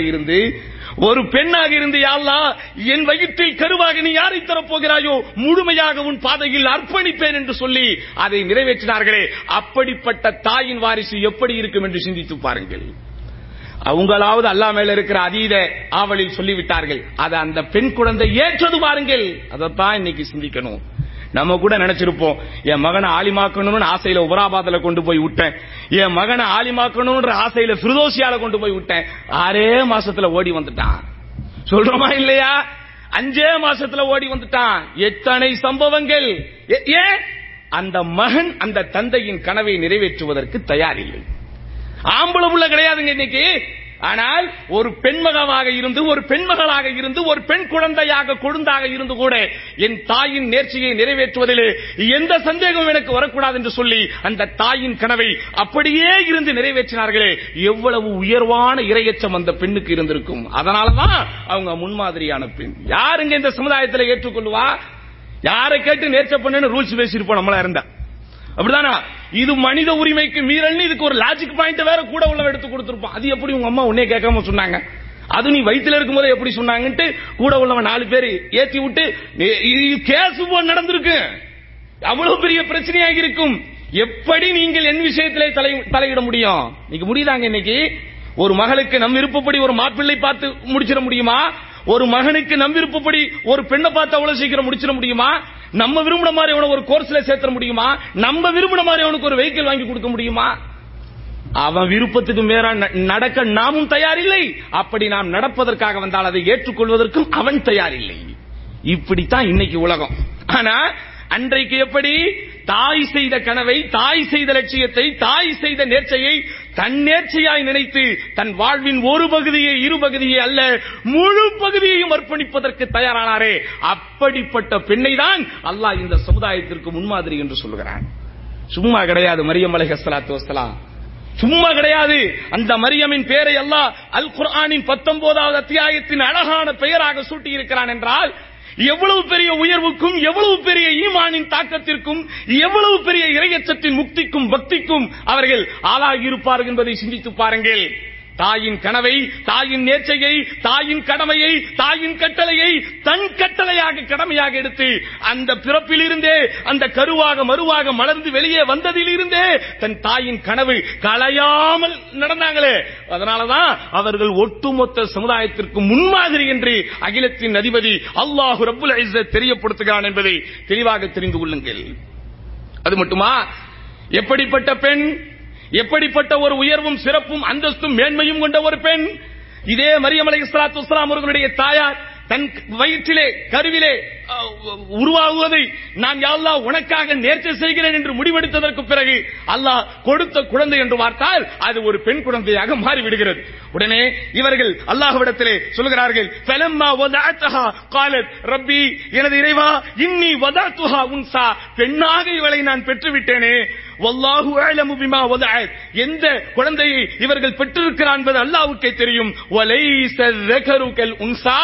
இருந்து யா அல்லாஹ் என் வயிற்றில் கருவாக நீ யாரை தரப்போகிறாயோ முழுமையாக உன் பாதையில் அர்ப்பணிப்பேன் என்று சொல்லி அதை நிறைவேற்றினார்களே, அப்படிப்பட்ட தாயின் வாரிசு எப்படி இருக்கும் என்று சிந்தித்து பாருங்கள். அவங்களாவது அல்லாஹ் மேல இருக்கிற அதீத ஆவலில் சொல்லிவிட்டார்கள், அதை அந்த பெண் குழந்தை ஏற்றது பாருங்கள். அதைத்தான் இன்னைக்கு சிந்திக்கணும். நம்ம கூட நினைச்சிருப்போம், என் மகனை ஆலிமாக்கணும்னு ஆசையில உபராபாத்ல கொண்டு போய் விட்டேன், என் மகனை ஆலிமாக்கணும்ன்ற ஆசையில ஃபிர்தௌசியால கொண்டு போய் விட்டேன், 6 மாசத்துல ஓடி வந்துட்டான். சொல்றோமா இல்லையா? 5 மாசத்துல ஓடி வந்துட்டான். எத்தனை சம்பவங்கள்! ஏன்? அந்த மகன் அந்த தந்தையின் கனவை நிறைவேற்றுவதற்கு தயார் இல்லை. ஆம்பளை புள்ள கிடையாதுங்க இன்னைக்கு. ஆனால் ஒரு பெண்மகளாக இருந்து, ஒரு பெண்மகளாக இருந்து, ஒரு பெண் குழந்தையாக கொழுந்தாக இருந்து கூட என் தாயின் நேர்ச்சியை நிறைவேற்றுவதிலே எந்த சந்தேகமும் எனக்கு வரக்கூடாது என்று சொல்லி அந்த தாயின் கனவை அப்படியே இருந்து நிறைவேற்றினார்களே, எவ்வளவு உயர்வான இரையச்சம் அந்த பெண்ணுக்கு இருந்திருக்கும். அதனாலதான் அவங்க முன்மாதிரியான பெண். யாருங்க இந்த சமுதாயத்தில் ஏற்றுக்கொள்வா? யாரை கேட்டு நேர்ச்ச பண்ணு ரூல்ஸ் பேசியிருப்போம் நம்மளா இருந்தா. அப்படிதானா? இது மனித உரிமைக்கு மீறல். இதுக்கு ஒரு லாஜிக் பாயிண்ட் வேற கூட உள்ள எடுத்து கொடுத்திருப்பான். அது எப்படி உங்க அம்மா உன்னே கேட்காம சொன்னாங்க, அது நீ வயிற்றுல இருக்கும் போது எப்படி சொன்னாங்கன்ட்டு கூட உள்ளவன் 4 பேர் ஏத்தி விட்டு கேஸ் நடந்திருக்கு. அவ்வளவு பெரிய பிரச்சனையாக இருக்கும். எப்படி நீங்கள் என் விஷயத்திலே தலையிட முடியும்? நீங்க முடியுதாங்க? இன்னைக்கு ஒரு மகளுக்கு நம் விருப்பப்படி ஒரு மாப்பிள்ளை பார்த்து முடிச்சிட முடியுமா? ஒரு மகனுக்கு நம் விருப்பப்படி ஒரு பெண்ணை பார்த்து அவ்வளவு சீக்கிரம் முடிச்சிட முடியுமா? நம்ம விரும்பின மாதிரி அவனை ஒரு கோர்ஸ்ல சேர்த்த முடியுமா? நம்ம விரும்பின மாதிரி அவனுக்கு ஒரு வெஹிக்கிள் வாங்கி கொடுக்க முடியுமா? அவன் விருப்பத்துக்கு மேல நடக்க நாமும் தயாரில்லை. அப்படி நாம் நடப்பதற்காக வந்தால் அதை ஏற்றுக்கொள்வதற்கும் அவன் தயாரில்லை. இப்படித்தான் இன்னைக்கு உலகம். ஆனா அன்றைக்கு எப்படி தாய் செய்த கனவை, தாய் செய்த லட்சியத்தை, தாய் செய்த நேர்ச்சையை தன் நேர்ச்சையாய் நினைத்து தன் வாழ்வின் ஒரு பகுதியை, இரு பகுதியை அல்ல முழு பகுதியையும் அர்ப்பணிப்பதற்கு தயாரானாரே, அப்படிப்பட்ட பெண்ணை தான் அல்லாஹ் இந்த சமுதாயத்திற்கு முன்மாதிரி என்று சொல்கிறான். சும்மா கிடையாது மரியம் அலைஹிஸ்ஸலாத்து வஸ்ஸலாம், சும்மா கிடையாது. அந்த மரியமின் பெயரை அல்லாஹ் அல் குர்ஆனின் 19வது அத்தியாயத்தின் அழகான பெயராக சூட்டி இருக்கிறான் என்றால் எவ்வளவு பெரிய உயர்வுக்கும், எவ்வளவு பெரிய ஈமானின் தாக்கத்திற்கும், எவ்வளவு பெரிய இறையச்சத்தின் முக்திக்கும் பக்திக்கும் அவர்கள் ஆளாகி இருப்பார்கள் என்பதை சிந்தித்து பாருங்கள். தாயின் கனவை, தாயின் நேர்ச்சையை, தாயின் கடமையை, தாயின் கட்டளையை தன் கட்டளையாக கடமையாக எடுத்து அந்த பிறப்பிலிருந்தே, அந்த கருவாக மருவாக மலர்ந்து வெளியே வந்ததிலிருந்தே தன் தாயின் கனவு களையாமல் நடந்தாங்களே, அதனாலதான் அவர்கள் ஒட்டுமொத்த சமுதாயத்திற்கு முன்மாதிரி என்று அகிலத்தின் அதிபதி அல்லாஹ் ரப்புல் இஸ்ஸத் தெரியப்படுத்துகிறான் என்பதை தெளிவாக தெரிந்து கொள்ளுங்கள். அது மட்டுமா, எப்படிப்பட்ட பெண், எப்படிப்பட்ட ஒரு உயர்வும் சிறப்பும் அந்தஸ்தும் மேன்மையும் கொண்ட ஒரு பெண். இதே மரியம் அலைஹிஸ்ஸலாத்து வஸ்ஸலாம் அவர்களுடைய தாயார் தன் வயிற்றிலே, கருவிலே உருவாகுவதை நான் யா அல்லாஹ் உனக்காக நேர்ச்சை செய்கிறேன் என்று முடிவெடுத்ததற்கு பிறகு அல்லாஹ் கொடுத்த குழந்தை என்று பார்த்தால் அது ஒரு பெண் குழந்தையாக மாறிவிடுகிறது. உடனே இவர்கள் அல்லாஹ்விடத்திலே சொல்கிறார்கள், ஃபலம்மா வதஅத்ஹா قالت ரப்பி, எனது இறைவா, இன்னி வதஅத்துஹா உன்சா, பெண்ணாக இவளை நான் பெற்றுவிட்டேனே, வல்லாஹு அலமு பிமா வதஅத், எந்த குழந்தையை இவர்கள் பெற்றிருக்கிறார் என்பது அல்லாஹ்வுக்கே தெரியும். வலைஸ ذكرُ கல்உன்சா,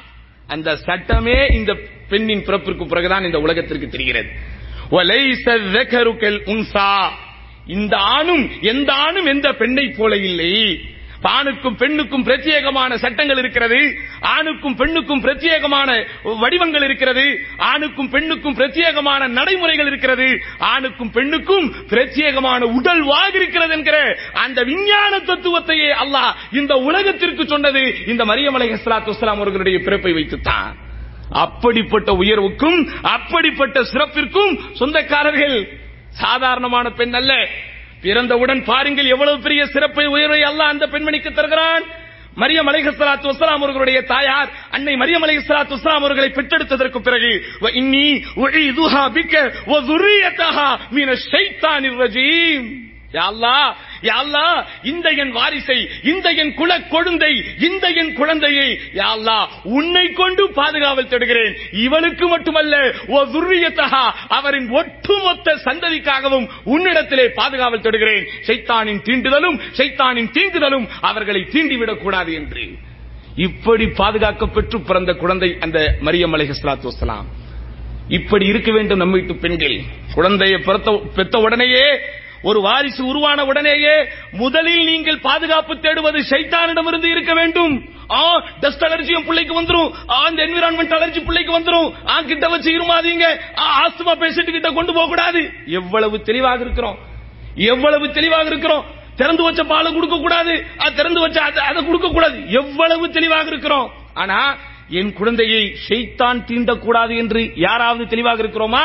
அந்த சட்டமே இந்த பெண்ணின் பிறப்பிற்கு பிறகுதான் இந்த உலகத்திற்கு தெரிகிறது. வலைஸ ذكرُ கல்உன்சா, இந்த ஆணும் எந்த ஆணும் எந்த பெண்ணை போல இல்லை. ஆணுக்கும் பெண்ணுக்கும் பிரத்யேகமான சட்டங்கள் இருக்கிறது, ஆணுக்கும் பெண்ணுக்கும் பிரத்யேகமான வடிவங்கள் இருக்கிறது, ஆணுக்கும் பெண்ணுக்கும் பிரத்யேகமான நடைமுறைகள் இருக்கிறது, ஆணுக்கும் பெண்ணுக்கும் பிரத்யேகமான உடல் வாகு இருக்கிறது என்கிற அந்த விஞ்ஞான தத்துவத்தையே அல்லாஹ் இந்த உலகத்திற்கு சொன்னது இந்த மரியம் அலைஹிஸ்ஸலாத்து வஸ்ஸலாம் அவர்களுடைய பிறப்பை வைத்துத்தான். அப்படிப்பட்ட உயர்வுக்கும் அப்படிப்பட்ட சிறப்பிற்கும் சொந்தக்காரர்கள் சாதாரணமான பெண் அல்ல. பிறந்தவுடன் பாருங்கள் எவ்வளவு பெரிய சிறப்பை, உயர்வை அல்லாஹ் அந்த பெண்மணிக்கு தருகிறான். மரியம் அலைஹிஸ்ஸலாத்து வஸ்ஸலாம் அவர்களுடைய தாயார் அன்னை மரியம் அலைஹிஸ்ஸலாத்து வஸ்ஸலாம் அவர்களை பெற்றெடுத்ததற்கு பிறகு வ இன்னி உஈதுஹா பிக வ ذُرِّيَّتَهَا மின ஷைத்தானிர் ரஜீம், யா அல்லாஹ், யா அல்லாஹ், இந்த என் வாரிசை, இந்த என் குல கொழுந்தை, இந்த என் குழந்தையை யா அல்லாஹ் உன்னை கொண்டு பாதுகாவல் தேடுகிறேன். இவளுக்கு மட்டுமல்ல, வ ذُرِّيَّتَهَا, அவரின் ஒட்டுமொத்த சந்ததிக்காகவும் உன்னிடத்திலே பாதுகாவல் தேடுகிறேன். ஷைத்தானின் தீண்டுதலும் ஷைத்தானின் தீங்குதலும் அவர்களை தீண்டிவிடக் கூடாது என்று. இப்படி பாதுகாக்கப்பட்டு பிறந்த குழந்தை அந்த மரியம் அலைஹிஸ்ஸலாத்து வஸ்ஸலாம். இப்படி இருக்க வேண்டும் நம்ம வீட்டு பெண்கள். குழந்தையை பெற்ற உடனேயே, ஒரு வாரிசு உருவான உடனேயே முதலில் நீங்கள் பாதுகாப்பு தேடுவது ஷைத்தானிடமிருந்து இருக்க வேண்டும். டஸ்ட் அலர்ஜியும் பிள்ளைக்கு வந்துரும், அந்த என்விரான்மெண்ட் அலர்ஜி பிள்ளைக்கு வந்துரும், கிட்ட வச்சு இருமாதீங்க, ஆஸ்துமா பேஷண்ட் கிட்ட கொண்டு போக கூடாது. எவ்வளவு தெளிவாக இருக்கிறோம், எவ்வளவு தெளிவாக இருக்கிறோம். திறந்து வச்ச பாலை கொடுக்க கூடாது, திறந்து வச்ச அதை கொடுக்க கூடாது, எவ்வளவு தெளிவாக இருக்கிறோம். ஆனா என் குழந்தையை ஷைத்தான் தீண்டக்கூடாது என்று யாராவது தெளிவாக இருக்கிறோமா?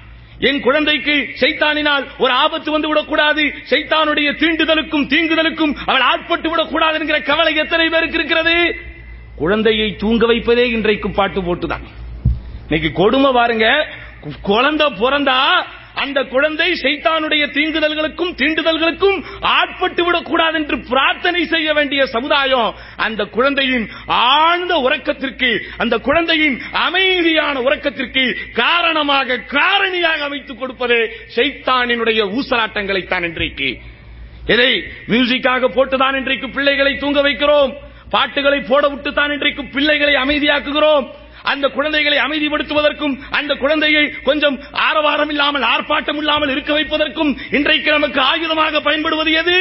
என் குழந்தைக்கு ஷைத்தானினால் ஒரு ஆபத்து வந்து விடக்கூடாது, ஷைத்தானுடைய தீண்டுதலுக்கும் தீங்குதலுக்கும் அவள் ஆட்பட்டு விடக்கூடாது என்கிற கவலை எத்தனை பேருக்கு இருக்கிறது? குழந்தையை தூங்க வைப்பதே இன்றைக்கு பாட்டு போட்டுதான். இன்னைக்கு கொடுமை பாருங்க, குழந்தை பிறந்தா அந்த குழந்தை ஷைத்தானுடைய தீங்குதல்களுக்கும் தீண்டுதல்களுக்கும் ஆட்பட்டு விடக்கூடாது என்று பிரார்த்தனை செய்ய வேண்டிய சமுதாயம் அந்த குழந்தையின் ஆழ்ந்த உறக்கத்திற்கு, அந்த குழந்தையின் அமைதியான உறக்கத்திற்கு காரணமாக, காரணியாக அமைத்துக் கொடுப்பதே ஷைத்தானினுடைய ஊசலாட்டங்களைத்தான். இன்றைக்கு எதை மியூசிக்காக போட்டுதான் இன்றைக்கு பிள்ளைகளை தூங்க வைக்கிறோம், பாட்டுகளை போட விட்டுத்தான் இன்றைக்கு பிள்ளைகளை அமைதியாக்குகிறோம். அந்த குழந்தைகளை அமைதிப்படுத்துவதற்கும், அந்த குழந்தையை கொஞ்சம் ஆரவாரம் இல்லாமல் ஆர்ப்பாட்டம் இல்லாமல் இருக்க வைப்பதற்கும் இன்றைக்கு நமக்கு ஆயுதமாக பயன்படுவது எது?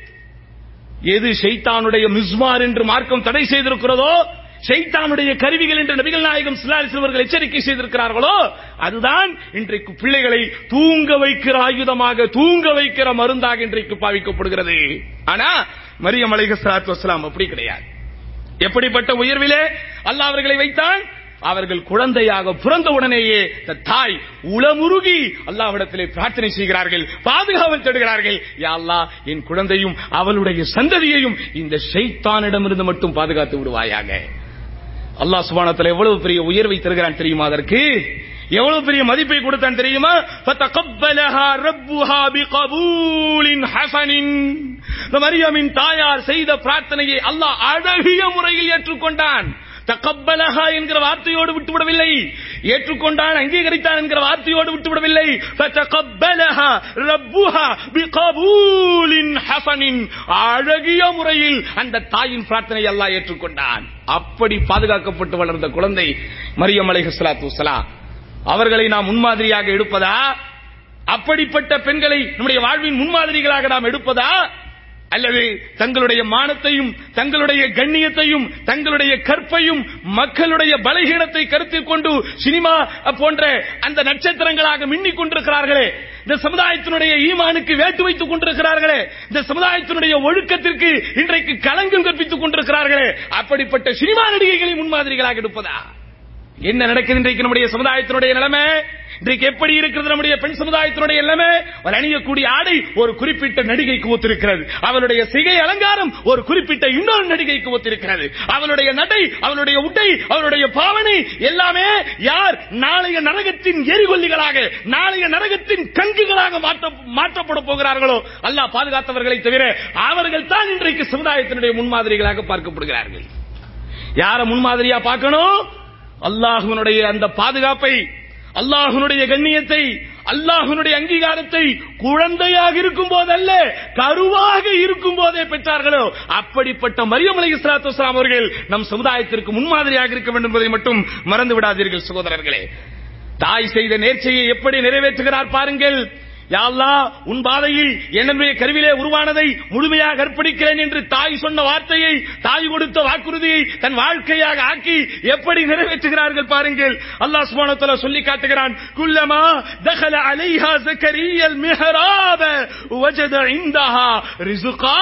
எது ஷைத்தானுடைய மிஸ்மார் என்று மார்க்கம் தடை செய்திருக்கிறதோ, ஷைத்தானுடைய கருவிகள் என்று நபிகள் நாயகம் ஸல்லல்லாஹு அலைஹி வஸல்லம் அவர்கள் எச்சரிக்கை செய்திருக்கிறார்களோ, அதுதான் இன்றைக்கு பிள்ளைகளை தூங்க வைக்கிற ஆயுதமாக, தூங்க வைக்கிற மருந்தாக இன்றைக்கு பாவிக்கப்படுகிறது. ஆனா மரியம் அலைஹிஸ்ஸலாத்து வஸ்ஸலாம் அப்படி கிடையாது. எப்படிப்பட்ட உயர்விலே அல்லாஹ் அவர்களை வைத்தான்? அவர்கள் குழந்தையாக பிறந்த உடனேயே தாய் உளமுருகி அல்லாஹ்விடத்திலே பிரார்த்தனை செய்கிறார்கள், பாதுகாவல் தேடுகிறார்கள். யா அல்லாஹ், என் குழந்தையும் அவளுடைய சந்ததியையும் இந்த ஷைத்தானிடமிருந்து மட்டும் பாதுகாத்து விடுவாயாக. அல்லாஹ் சுப்ஹானஹு வ தஆலா எவ்வளவு பெரிய உயர்வை தருகிறான் தெரியுமா? அதற்கு எவ்வளவு பெரிய மதிப்பை கொடுத்தான் தெரியுமா? ஃபதகப்பலஹா ரப்புஹா பிகபூலின் ஹஸனின். மரியமின் தாயார் செய்த பிரார்த்தனையை அல்லாஹ் அழகிய முறையில் ஏற்றுக்கொண்டான். தகப்பலஹா என்கிற வார்த்தையோடு விட்டுவிடவில்லை, ஏற்றுக்கொண்டான் அங்கீகரித்தான் என்கிற வார்த்தையோடு விட்டுவிடவில்லை. ஃபதகப்பலஹா ரப்புஹா பிகபூலின் ஹஸனின், அழகிய முறையில் அந்த தாயின் பிரார்த்தனை அல்லாஹ் ஏற்றுக்கொண்டான். அப்படி பாதுகாக்கப்பட்டு வளர்ந்த குழந்தை மரியம் அலைஹிஸ்ஸலாத்து வஸ்ஸலாம். அவர்களை நாம் முன்மாதிரியாக எடுப்பதா? அப்படிப்பட்ட பெண்களை நம்முடைய வாழ்வின் முன்மாதிரிகளாக நாம் எடுப்பதா? அல்லது தங்களுடைய மானத்தையும் தங்களுடைய கண்ணியத்தையும் தங்களுடைய கற்பையும் மக்களுடைய பலகீனத்தை கருத்தில் கொண்டு சினிமா போன்ற அந்த நட்சத்திரங்களாக மின்னிக் கொண்டிருக்கிறார்களே, இந்த சமுதாயத்தினுடைய ஈமானுக்கு வேட்டு வைத்துக் கொண்டிருக்கிறார்களே, இந்த சமுதாயத்தினுடைய ஒழுக்கத்திற்கு இன்றைக்கு களங்கம் கற்பித்துக் கொண்டிருக்கிறார்களே, அப்படிப்பட்ட சினிமா நடிகைகளை முன்மாதிரிகளாக எடுப்பதா? என்ன நடக்குது இன்றைக்கு நம்முடைய சமுதாயத்தினுடைய நிலைமை? இன்றைக்கு எப்படி இருக்கிறது நம்முடைய பெண் சமுதாயத்தினுடைய நிலைமை? அவர் அணியக்கூடிய ஆடை ஒரு குறிப்பிட்ட நடிகைக்கு ஒத்திருக்கிறது, அவளுடைய சிகை அலங்காரம் ஒரு குறிப்பிட்ட இன்னொரு நடிகைக்கு ஒத்திருக்கிறது, அவளுடைய நடை, அவளுடைய உடை, அவளுடைய பாவனை எல்லாமே யார் நாளைய நரகத்தின் எரிகொல்லிகளாக, நாளைய நரகத்தின் கங்குகளாக மாற்றப்பட போகிறார்களோ அல்லாஹ் பாதுகாத்தவர்களை தவிர அவர்கள் தான் இன்றைக்கு சமுதாயத்தினுடைய முன்மாதிரிகளாக பார்க்கப்படுகிறார்கள். யார முன்மாதிரியா பார்க்கணும்? அல்லாஹ்வினுடைய அந்த பாதுகாப்பை, அல்லாஹ்வினுடைய கண்ணியத்தை, அல்லாஹ்வினுடைய அங்கீகாரத்தை குழந்தையாக இருக்கும் போதல்ல, கருவாக இருக்கும் போதே பெற்றார்களோ அப்படிப்பட்ட மரியம் அலைஹிஸ்ஸலாத்து வஸ்ஸலாம் அவர்கள் நம் சமுதாயத்திற்கு முன்மாதிரியாக இருக்க வேண்டும் என்பதை மட்டும் மறந்து விடாதீர்கள் சகோதரர்களே. தாய் செய்த நேர்ச்சையை எப்படி நிறைவேற்றுகிறார் பாருங்கள். யா அல்லாஹ், உன் பாதையில் என்னுடைய கருவிலே உருவானதை முழுமையாக அர்ப்பணிக்கிறேன் என்று தாய் சொன்ன வார்த்தையை, தாய் கொடுத்த வாக்குறுதியை தன் வாழ்க்கையாக ஆக்கி எப்படி நிறைவேற்றுகிறார்கள் பாருங்கள். அல்லாஹ் சுப்ஹானஹு வ தஆலா சொல்லி காட்டுகிறான், குல்லமா தகல அலைஹா ஸக்கரிய்யல் மிஹ்ராப வஜத இன்தஹா ரிஸ்கா.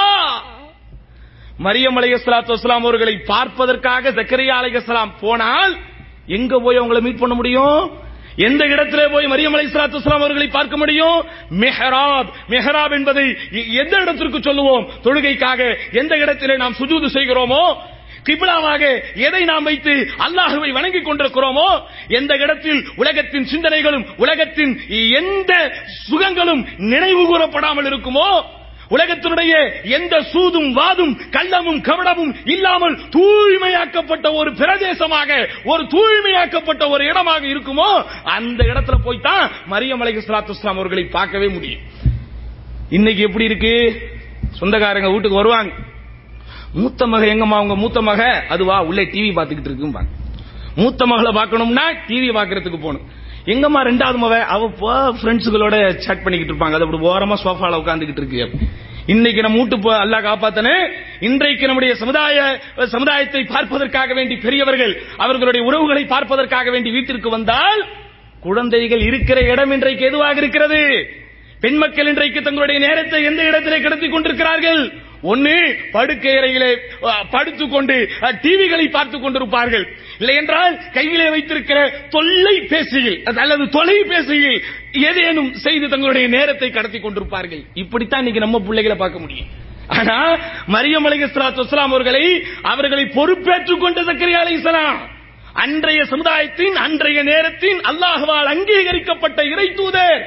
மரியம் அலைஹிஸ்ஸலாத்து வஸ்ஸலாம் அவர்களை பார்ப்பதற்காக ஜக்கரியா அலைஹிஸ்ஸலாம் போனால் எங்க போய் அவங்களை மீட் பண்ண முடியும்? எந்த இடத்திலே போய் மரியம் அலைஹிஸ்ஸலாத்து வஸ்ஸலாம் அவர்களை பார்க்க முடியும்? மிஹ்ராப். மிஹ்ராப் என்பதை எந்த இடத்திற்கு சொல்லுவோம்? தொழுகைக்காக எந்த இடத்திலே நாம் சுஜூது செய்கிறோமோ, கிப்லாவாக எதை நாம் வைத்து அல்லாஹ்வை வணங்கிக் கொண்டிருக்கிறோமோ, எந்த இடத்தில் உலகத்தின் சிந்தனைகளும் உலகத்தின் எந்த சுகங்களும் நினைவு கூறப்படாமல் இருக்குமோ, உலகத்தினுடைய எந்த சூதும் வாதும் கள்ளமும் கவடமும் இல்லாமல் தூய்மையாக்கப்பட்ட ஒரு பிரதேசமாக, ஒரு தூய்மையாக்கப்பட்ட ஒரு இடமாக இருக்குமோ, அந்த இடத்துல போய்தான் மரியம் அலைஹிஸ்ஸலாத்து வஸ்ஸலாம் அவர்களை பார்க்கவே முடியும். இன்னைக்கு எப்படி இருக்கு? சொந்தக்காரங்க வீட்டுக்கு வருவாங்க, மூத்த மக எங்கம்மா? உங்க மூத்த மக அதுவா உள்ளே டிவி பார்த்துக்கிட்டு இருக்கும்பாங்க. மூத்த மகளை பார்க்கணும்னா டிவி பார்க்கறதுக்கு போகணும். எங்கம்மா ரெண்டாவது மக? அவ ஃப்ரெண்ட்ஸுகளோட சாட் பண்ணிக்கிட்டு இருப்பாங்க, அது அப்படி ஓரமா சோஃபால உட்கார்ந்துகிட்டு இருக்கு. இன்னைக்கு நம்ம வீட்டு அல்லாஹ் காப்பாத்தனே, இன்றைக்கு நம்முடைய சமுதாயத்தை பார்ப்பதற்காக வேண்டி பெரியவர்கள் அவர்களுடைய உறவுகளை பார்ப்பதற்காக வேண்டி வீட்டிற்கு வந்தால் குழந்தைகள் இருக்கிற இடம் இன்றைக்கு எதுவாக இருக்கிறது? பெண் மக்கள் இன்றைக்கு தங்களுடைய நேரத்தை எந்த இடத்திலே கடத்திக் கொண்டிருக்கிறார்கள்? ஒன்னு படுக்கை அறையிலே படுத்துக்கொண்டு டிவிகளை பார்த்துக் கொண்டிருப்பார்கள், இல்லை என்றால் கையிலே வைத்திருக்கிற தொலைபேசியில் அல்லது தொலைபேசியில் ஏதேனும் செய்து தங்களுடைய நேரத்தை கடத்திக் கொண்டிருப்பார்கள். இப்படித்தான் இன்னைக்கு நம்ம பிள்ளைகளை பார்க்க முடியும். ஆனா மரியம் அலைஹிஸ்ஸலாத்து வஸ்ஸலாம் அவர்களை பொறுப்பேற்றுக் கொண்ட ஜக்கரியா அலைஹிஸ்ஸலாம் அன்றைய சமுதாயத்தின் அன்றைய நேரத்தின் அல்லாஹ்வால் அங்கீகரிக்கப்பட்ட இறை தூதர்,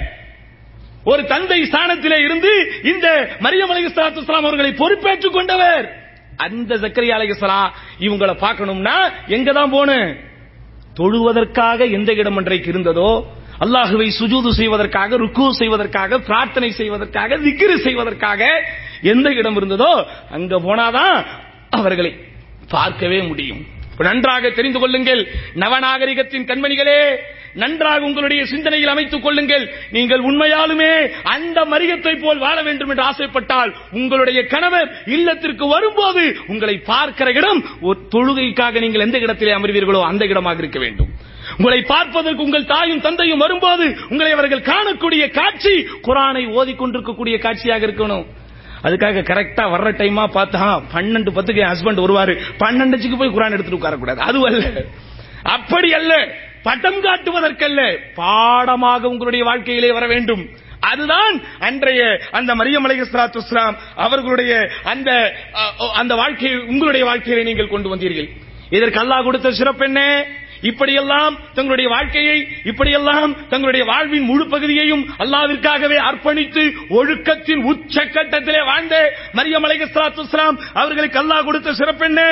ஒரு தந்தை ஸ்தானத்திலே இருந்து இந்த மரியம் அலைஹிஸ்ஸலாத்து வஸ்ஸலாம் அவர்களை பொறுப்பேற்றுக் கொண்டவர். அந்த ஜக்கரியா அலைஹிஸ்ஸலாம் இவங்களை பார்க்கணும்னா எங்க தான் போணும்? தொழுவதற்காக எந்த இடம் அன்றைக்கு இருந்ததோ, அல்லாஹ்வை சுஜூது செய்வதற்காக, ருக்கு செய்வதற்காக, பிரார்த்தனை செய்வதற்காக, திக்ர் செய்வதற்காக எந்த இடம் இருந்ததோ அங்க போனாதான் அவர்களை பார்க்கவே முடியும். நன்றாக தெரிந்து கொள்ளுங்கள் நவநாகரிகத்தின் கண்மணிகளே, நன்றாக உங்களுடைய சிந்தனையில் அமைத்துக் கொள்ளுங்கள். நீங்கள் உண்மையாலுமே அந்த மரியத்தை போல் வாழ வேண்டும் என்று ஆசைப்பட்டால் உங்களுடைய கணவர் இல்லத்திற்கு வரும்போது உங்களை பார்க்கிற இடம் ஒரு தொழுகைக்காக நீங்கள் எந்த இடத்திலே அமர்வீர்களோ அந்த இடமாக இருக்க வேண்டும். உங்களை பார்ப்பதற்கு உங்கள் தாயும் தந்தையும் வரும்போது உங்களை அவர்கள் காணக்கூடிய காட்சி குர்ஆனை ஓதிக்கொண்டிருக்கக்கூடிய காட்சியாக இருக்கணும். அதுக்காக கரெக்டா வர்ற டைமா பார்த்தா 12:10 என் ஹஸ்பண்ட் வருவாரு, 12:05 போய் குர்ஆன் எடுத்துட்டு உட்காரக்கூடாது. அது அல்ல, அப்படி அல்ல. பட்டம் காட்டுவதற்கல்ல, பாடமாக உங்களுடைய வாழ்க்கையிலே வர வேண்டும். அதுதான் அன்றைய அந்த மரியம் அலைஹிஸ்ஸலாத்து வஸ்ஸலாம் அவர்களுடைய அந்த வாழ்க்கையை உங்களுடைய வாழ்க்கையிலே நீங்கள் கொண்டு வந்தீர்கள். இதற்கு அல்லாஹ் கொடுத்த சிறப்பு என்ன? இப்படியெல்லாம் தங்களுடைய வாழ்க்கையை, இப்படியெல்லாம் தங்களுடைய வாழ்வின் முழு பகுதியையும் அல்லாஹ்விற்காகவே அர்ப்பணித்து ஒழுக்கத்தின் உச்சக்கட்டத்திலே வாழ்ந்த மரியம் அலைஹிஸ்ஸலாத்து வஸ்ஸலாம் அவர்களுக்கு அல்லாஹ் கொடுத்த சிறப்பென்ன?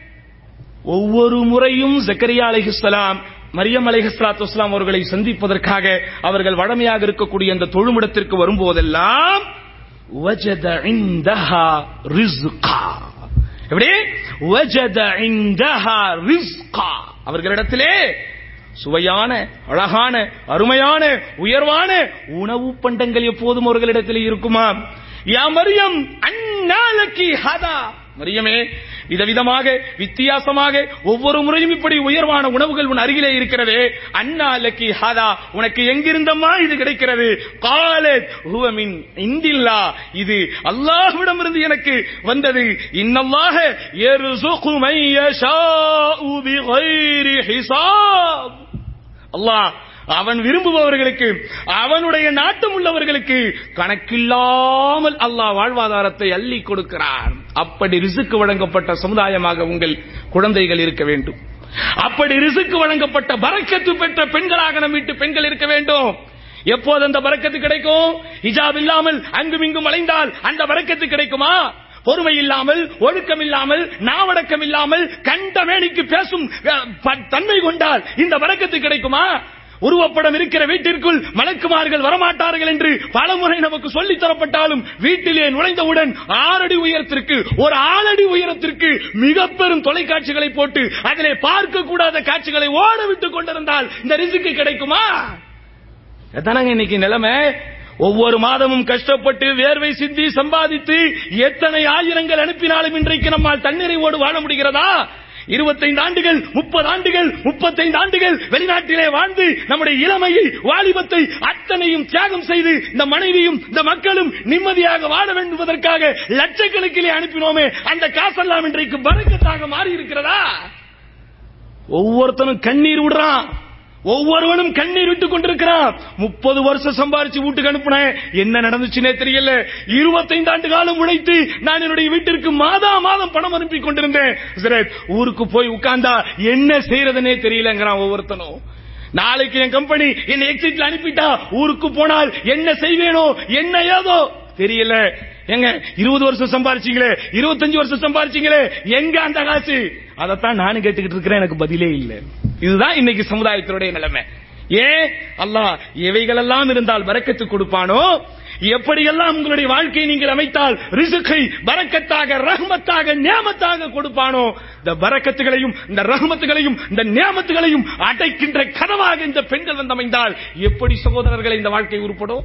ஒவ்வொரு முறையும் ஜக்கரியா அலைஹிஸ்ஸலாம் மரியம் அலைஹிஸ்ஸலாத்து வஸ்ஸலாம் அவர்களை சந்திப்பதற்காக அவர்கள் வழமையாக இருக்கக்கூடிய அந்த தொழுமிடத்திற்கு வரும்போதெல்லாம் வஜத இன்தஹா ரிஸ்கா, எப்படி வஜத இன்தஹா ரிஸ்கா, அவர்களிடத்திலே சுவையான, அழகான, அருமையான, உயர்வான உணவு பண்டங்கள் எப்போதும் அவர்களிடத்திலே இருக்குமா? யா மரியம் அன்னா லகி ஹதா, மரியமே விதவிதமாக வித்தியாசமாக ஒவ்வொரு முறையும் இப்படி உயர்வான உணவுகள் உன் அருகிலே இருக்கிறது. அன்னா லகி ஹதா, உனக்கு எங்கிருந்தம்மா இது கிடைக்கிறது? காலத் ஹுவ மின் இந்தில்லாஹ், இது அல்லாஹ்விடமிருந்து எனக்கு வந்தது. இன்னல்லாஹ யர்ஸுகு மை யஷாஉ பிகைரி ஹிசாப், அல்லாஹ் அவன் விரும்புபவர்களுக்கு, அவனுடைய நாட்டம் உள்ளவர்களுக்கு கணக்கில்லாமல் அல்லாஹ் வாழ்வாதாரத்தை அள்ளி கொடுக்கிறான். அப்படி ரிஸ்க் வழங்கப்பட்ட சமுதாயமாக உங்கள் குழந்தைகள் இருக்க வேண்டும். அப்படி ரிஸ்க் வழங்கப்பட்ட பரக்கத்து பெற்ற பெண்களாக நம் வீட்டு பெண்கள் இருக்க வேண்டும். எப்போது அந்த பரக்கத்து கிடைக்கும்? ஹிஜாப் இல்லாமல் அங்கும் இங்கும் அலைந்தால் அந்த பரக்கத்து கிடைக்குமா? பொறுமை இல்லாமல், ஒழுக்கம் இல்லாமல், நாவடக்கம் இல்லாமல் கண்ட மேனிக்கு பேசும் தன்மை கொண்டால் இந்த பரக்கத்து கிடைக்குமா? உருவப்படம் இருக்கிற வீட்டிற்குள் மலக்குமார்கள் வரமாட்டார்கள் என்று பலமுறை நமக்கு சொல்லித் தரப்பட்டாலும் வீட்டிலே நுழைந்தவுடன் 6 அடி உயரத்திற்கு, ஒரு 4 அடி உயரத்திற்கு மிக பெரும் தொலைக்காட்சிகளை போட்டு அதிலே பார்க்க கூடாத காட்சிகளை ஓட விட்டுக் கொண்டிருந்தால் இந்த ரிஸ்க் கிடைக்குமா? எத்தனைங்க இன்னைக்கு நிலைமை? ஒவ்வொரு மாதமும் கஷ்டப்பட்டு வேர்வை சிந்தி சம்பாதித்து எத்தனை ஆயிரங்கள் அனுப்பினாலும் இன்றைக்கு நம்மால் தன்னிறைவோடு வாழ முடிகிறதா? 25 ஆண்டுகள், 30 ஆண்டுகள், 35 ஆண்டுகள் வெளிநாட்டிலே வாழ்ந்து நம்முடைய இளமையை, வாலிபத்தை அத்தனையும் தியாகம் செய்து இந்த மனைவியும் இந்த மக்களும் நிம்மதியாக வாழ வேண்டுவதற்காக லட்சக்கணக்கிலே அனுப்பினோமே, அந்த காசெல்லாம் இன்றைக்கு பரக்கத்தாக மாறி இருக்கிறதா? ஒவ்வொருத்தனும் கண்ணீர் விடுறான், ஒவ்வொருவனும் கண்ணீர் விட்டுக் கொண்டிருக்கிறான். 30 வருஷம் சம்பாரிச்சு வீட்டுக்கு அனுப்புனேன், என்ன நடந்துச்சுன்னே தெரியல. 25 ஆண்டு காலம் உழைத்து நான் என்னுடைய வீட்டிற்கு மாதா மாதம் பணம் அனுப்பி கொண்டிருந்தேன். ஊருக்கு போய் உட்கார்ந்தா என்ன செய்யறதுன்னே தெரியலங்கிறான் ஒவ்வொருத்தனும். நாளைக்கு என் கம்பெனி என்ன எக்ஸிட்ல அனுப்பிட்டா ஊருக்கு போனால் என்ன செய்வேனோ என்ன ஏதோ தெரியல. எங்க 20 வருஷம் சம்பாரிச்சீங்களே, 25 வருஷம் சம்பாரிச்சீங்களே, எங்க அந்த காசு? அதைத்தான் நானும் கேட்டுக்கிட்டு இருக்கிறேன், எனக்கு பதிலே இல்லை. இதுதான் இன்னைக்கு சமுதாயத்தினுடைய நிலைமை. ஏன் அல்லாஹ் எவைகளெல்லாம் இருந்தால் பரக்கத்து கொடுப்பானோ, எப்படியெல்லாம் உங்களுடைய வாழ்க்கையை நீங்கள் அமைத்தால் ரிஸ்கை பரக்கத்தாக, ரஹ்மத்தாக, நியாமத்தாக கொடுப்பானோ, இந்த பரக்கத்துகளையும் இந்த ரஹ்மத்துகளையும் இந்த நியாமத்துகளையும் அடைக்கின்ற கதவாக இந்த பெண்கள் வந்து அமைந்தால் எப்படி சகோதரர்களை இந்த வாழ்க்கை உருப்படும்?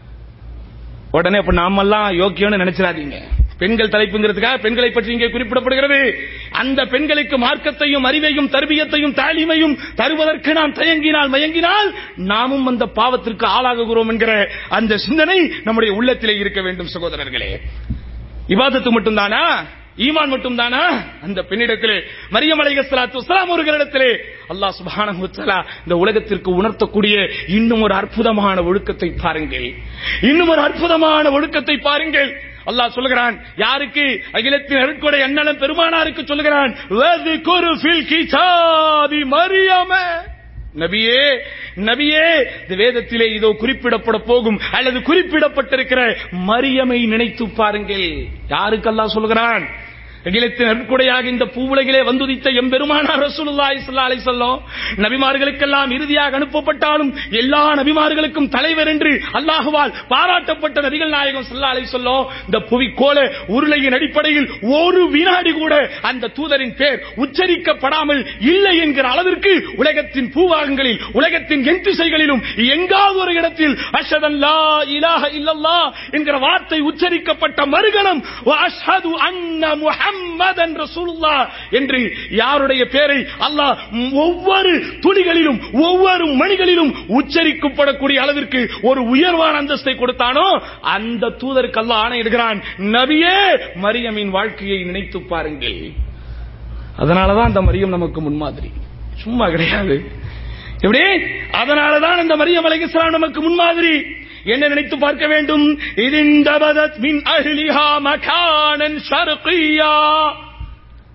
உடனே இப்ப நாமெல்லாம் யோக்கியம்னு நினைச்சிடாதீங்க. பெண்கள் தலைப்புங்கிறதுக்காக பெண்களை பற்றி இங்கே குறிப்பிடப்படுகிறது. அந்த பெண்களுக்கு மார்க்கத்தையும் அறிவையும் தர்பியத்தையும் தாலீமையும் தருவதற்கு நாம் தயங்கினால் மயங்கினால் நாமும் அந்த பாவத்திற்கு ஆளாகுகிறோம் என்கிற அந்த சிந்தனை நம்முடைய உள்ளத்திலே இருக்க வேண்டும். சகோதரர்களே, இபாதத்து மட்டும்தானா, ஈமான் மட்டும்தானா? அந்த பெண்ணிடத்திலே மரியம் அலைஹிஸ்ஸலாத்து வஸ்ஸலாம் அவர்களிடத்திலே அல்லாஹ் சுப்ஹானஹு வ தஆலா இந்த உலகத்திற்கு உணர்த்தக்கூடிய இன்னும் ஒரு அற்புதமான ஒழுக்கத்தை பாருங்கள், இன்னும் ஒரு அற்புதமான ஒழுக்கத்தை பாருங்கள். அல்லாஹ் சொல்லுகிறான், யாருக்கு? அகிலத்தின் அருட்கொடை அண்ணலம் பெருமானாருக்கு சொல்லுகிறான், வذ்குர் ஃபில் கிதாபி மரியம், நபியே நபியே இந்த வேதத்திலே இதோ குறிப்பிடப்பட போகும் அல்லது குறிப்பிடப்பட்டிருக்கிற மரியமை நினைத்து பாருங்கள். யாருக்கு அல்லாஹ் சொல்லுகிறான்? அகிலத்தின் அருட்கொடையாக இந்த பூவுலகிலே வந்துதித்த எம்பெருமானார் ரசூலுல்லாஹி ஸல்லல்லாஹு அலைஹி வஸல்லம் நபிமார்களுக்கெல்லாம் இறுதியாக அனுப்பப்பட்டாலும் எல்லா நபிமார்களுக்கும் தலைவர் என்று அல்லாஹ்வால் பாராட்டப்பட்ட நபிகள் நாயகம் ஸல்லல்லாஹு அலைஹி வஸல்லம் இந்த புவிக்கோள உருளையின் அடிப்படையில் ஒரு வினாடி கூட அந்த தூதரின் பெயர் உச்சரிக்கப்படாமல் இல்லை என்கிற அளவிற்கு உலகத்தின் பூவாகங்களில், உலகத்தின் என் திசைகளிலும் எங்காவது ஒரு இடத்தில் அஷ்ஹது அல்லா இலாஹ இல்லல்லாஹ் என்கிற வார்த்தை உச்சரிக்கப்பட்ட மறுகணம் வஅஷ்ஹது அன்ன முஹம்மதன் ரசூலுல்லாஹ் என்று யாருடைய பெயரை அல்லாஹ் ஒவ்வொரு துளிகளிலும் ஒவ்வொரு மணிகளிலும் உச்சரிக்கப்படக்கூடிய அளவிற்கு ஒரு உயர்வான அந்தஸ்தை கொடுத்தானோ அந்த தூதருக்கு அல்லாஹ் ஆணையிடுகிறான், நபியே மரியமின் வாழ்க்கையை நினைத்து பாருங்கள். அதனாலதான் அந்த மரியம் நமக்கு முன்மாதிரி, சும்மா கிடையாது. எப்படி? அதனாலதான் அந்த மரியம் அலைஹிஸ்ஸலாம் நமக்கு முன்மாதிரி. என்ன நினைத்து பார்க்க வேண்டும்? இதிந்தபதத் மின் அஹ்லிஹா மகானன் ஷர்கியா,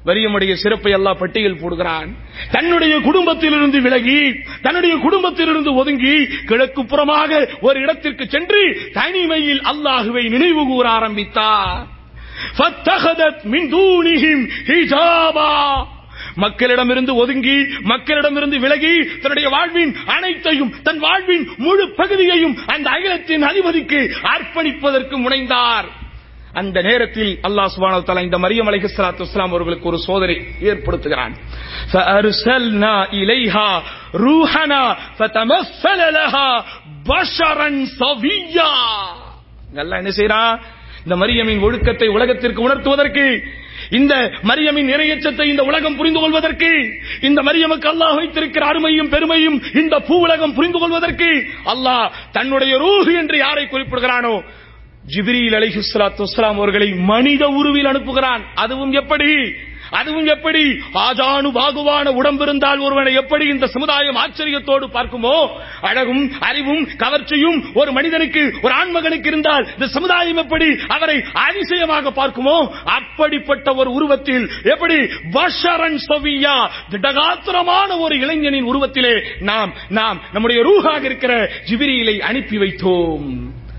மரியமுடைய சிறப்பை அல்லாஹ் பட்டியல் போடுகிறான். தன்னுடைய குடும்பத்திலிருந்து விலகி, தன்னுடைய குடும்பத்திலிருந்து ஒதுங்கி, கிழக்கு புறமாக ஒரு இடத்திற்கு சென்று தனிமையில் அல்லாஹுவை நினைவு கூற ஆரம்பித்தார். ஃபத்தஹதத் மின் தூனிஹிம் ஹிஜாபா, மக்களிடமிருந்து ஒதுங்கி, மக்களிடமிருந்து விலகி, தன்னுடைய வாழ்வின் அனைத்தையும், தன் வாழ்வின் முழு பகுதியையும் அந்த அகிலத்தின் அதிபதிக்கு அர்ப்பணிப்பதற்கு முனைந்தார். அந்த நேரத்தில் அல்லாஹ் சுப்ஹானஹு வ தஆலா இந்த மரியம் அலைஹிஸ்ஸலாத்து வஸ்ஸலாம் அவர்களுக்கு ஒரு சோதனை ஏற்படுத்துகிறான். ஃபஅர்ஸல்னா இலைஹா ரூஹனா ஃபதமஸ்ஸல லஹா பஷரன் ஸவிய்யா. அல்லாஹ் என்ன செய்றான்? இந்த மரியமின் ஒழுக்கத்தை உலகத்திற்கு உணர்த்துவதற்கு, இந்த மரியமின் இறையச்சத்தை இந்த உலகம் புரிந்து கொள்வதற்கு, இந்த மரியமுக்கு அல்லாஹ் வைத்திருக்கிற அருமையும் பெருமையும் இந்த பூ உலகம் புரிந்து கொள்வதற்கு அல்லாஹ் தன்னுடைய ரூஹ் என்று யாரை குறிப்பிடுகிறானோ, ஜிப்ரீல் அலைஹிஸ்ஸலாத்து வஸ்ஸலாம் அவர்களை மனித உருவில் அனுப்புகிறான். அதுவும் எப்படி ஆஜானு பாகுவான உடம்பு இருந்தால் ஒருவனை எப்படி இந்த சமுதாயம் ஆச்சரியத்தோடு பார்க்குமோ, அழகும் அறிவும் கவர்ச்சியும் ஒரு மனிதனுக்கு, ஒரு ஆண்மகனுக்கு இருந்தால் இந்த சமுதாயம் எப்படி அவரை அதிசயமாக பார்க்குமோ, அப்படிப்பட்ட ஒரு உருவத்தில், எப்படி பஷரன் ஸவிய்யா, திடகாத்திரமான ஒரு இளைஞனின் உருவத்திலே நாம் நம்முடைய ரூஹாக இருக்கிற ஜிப்ரீலை அனுப்பி வைத்தோம்.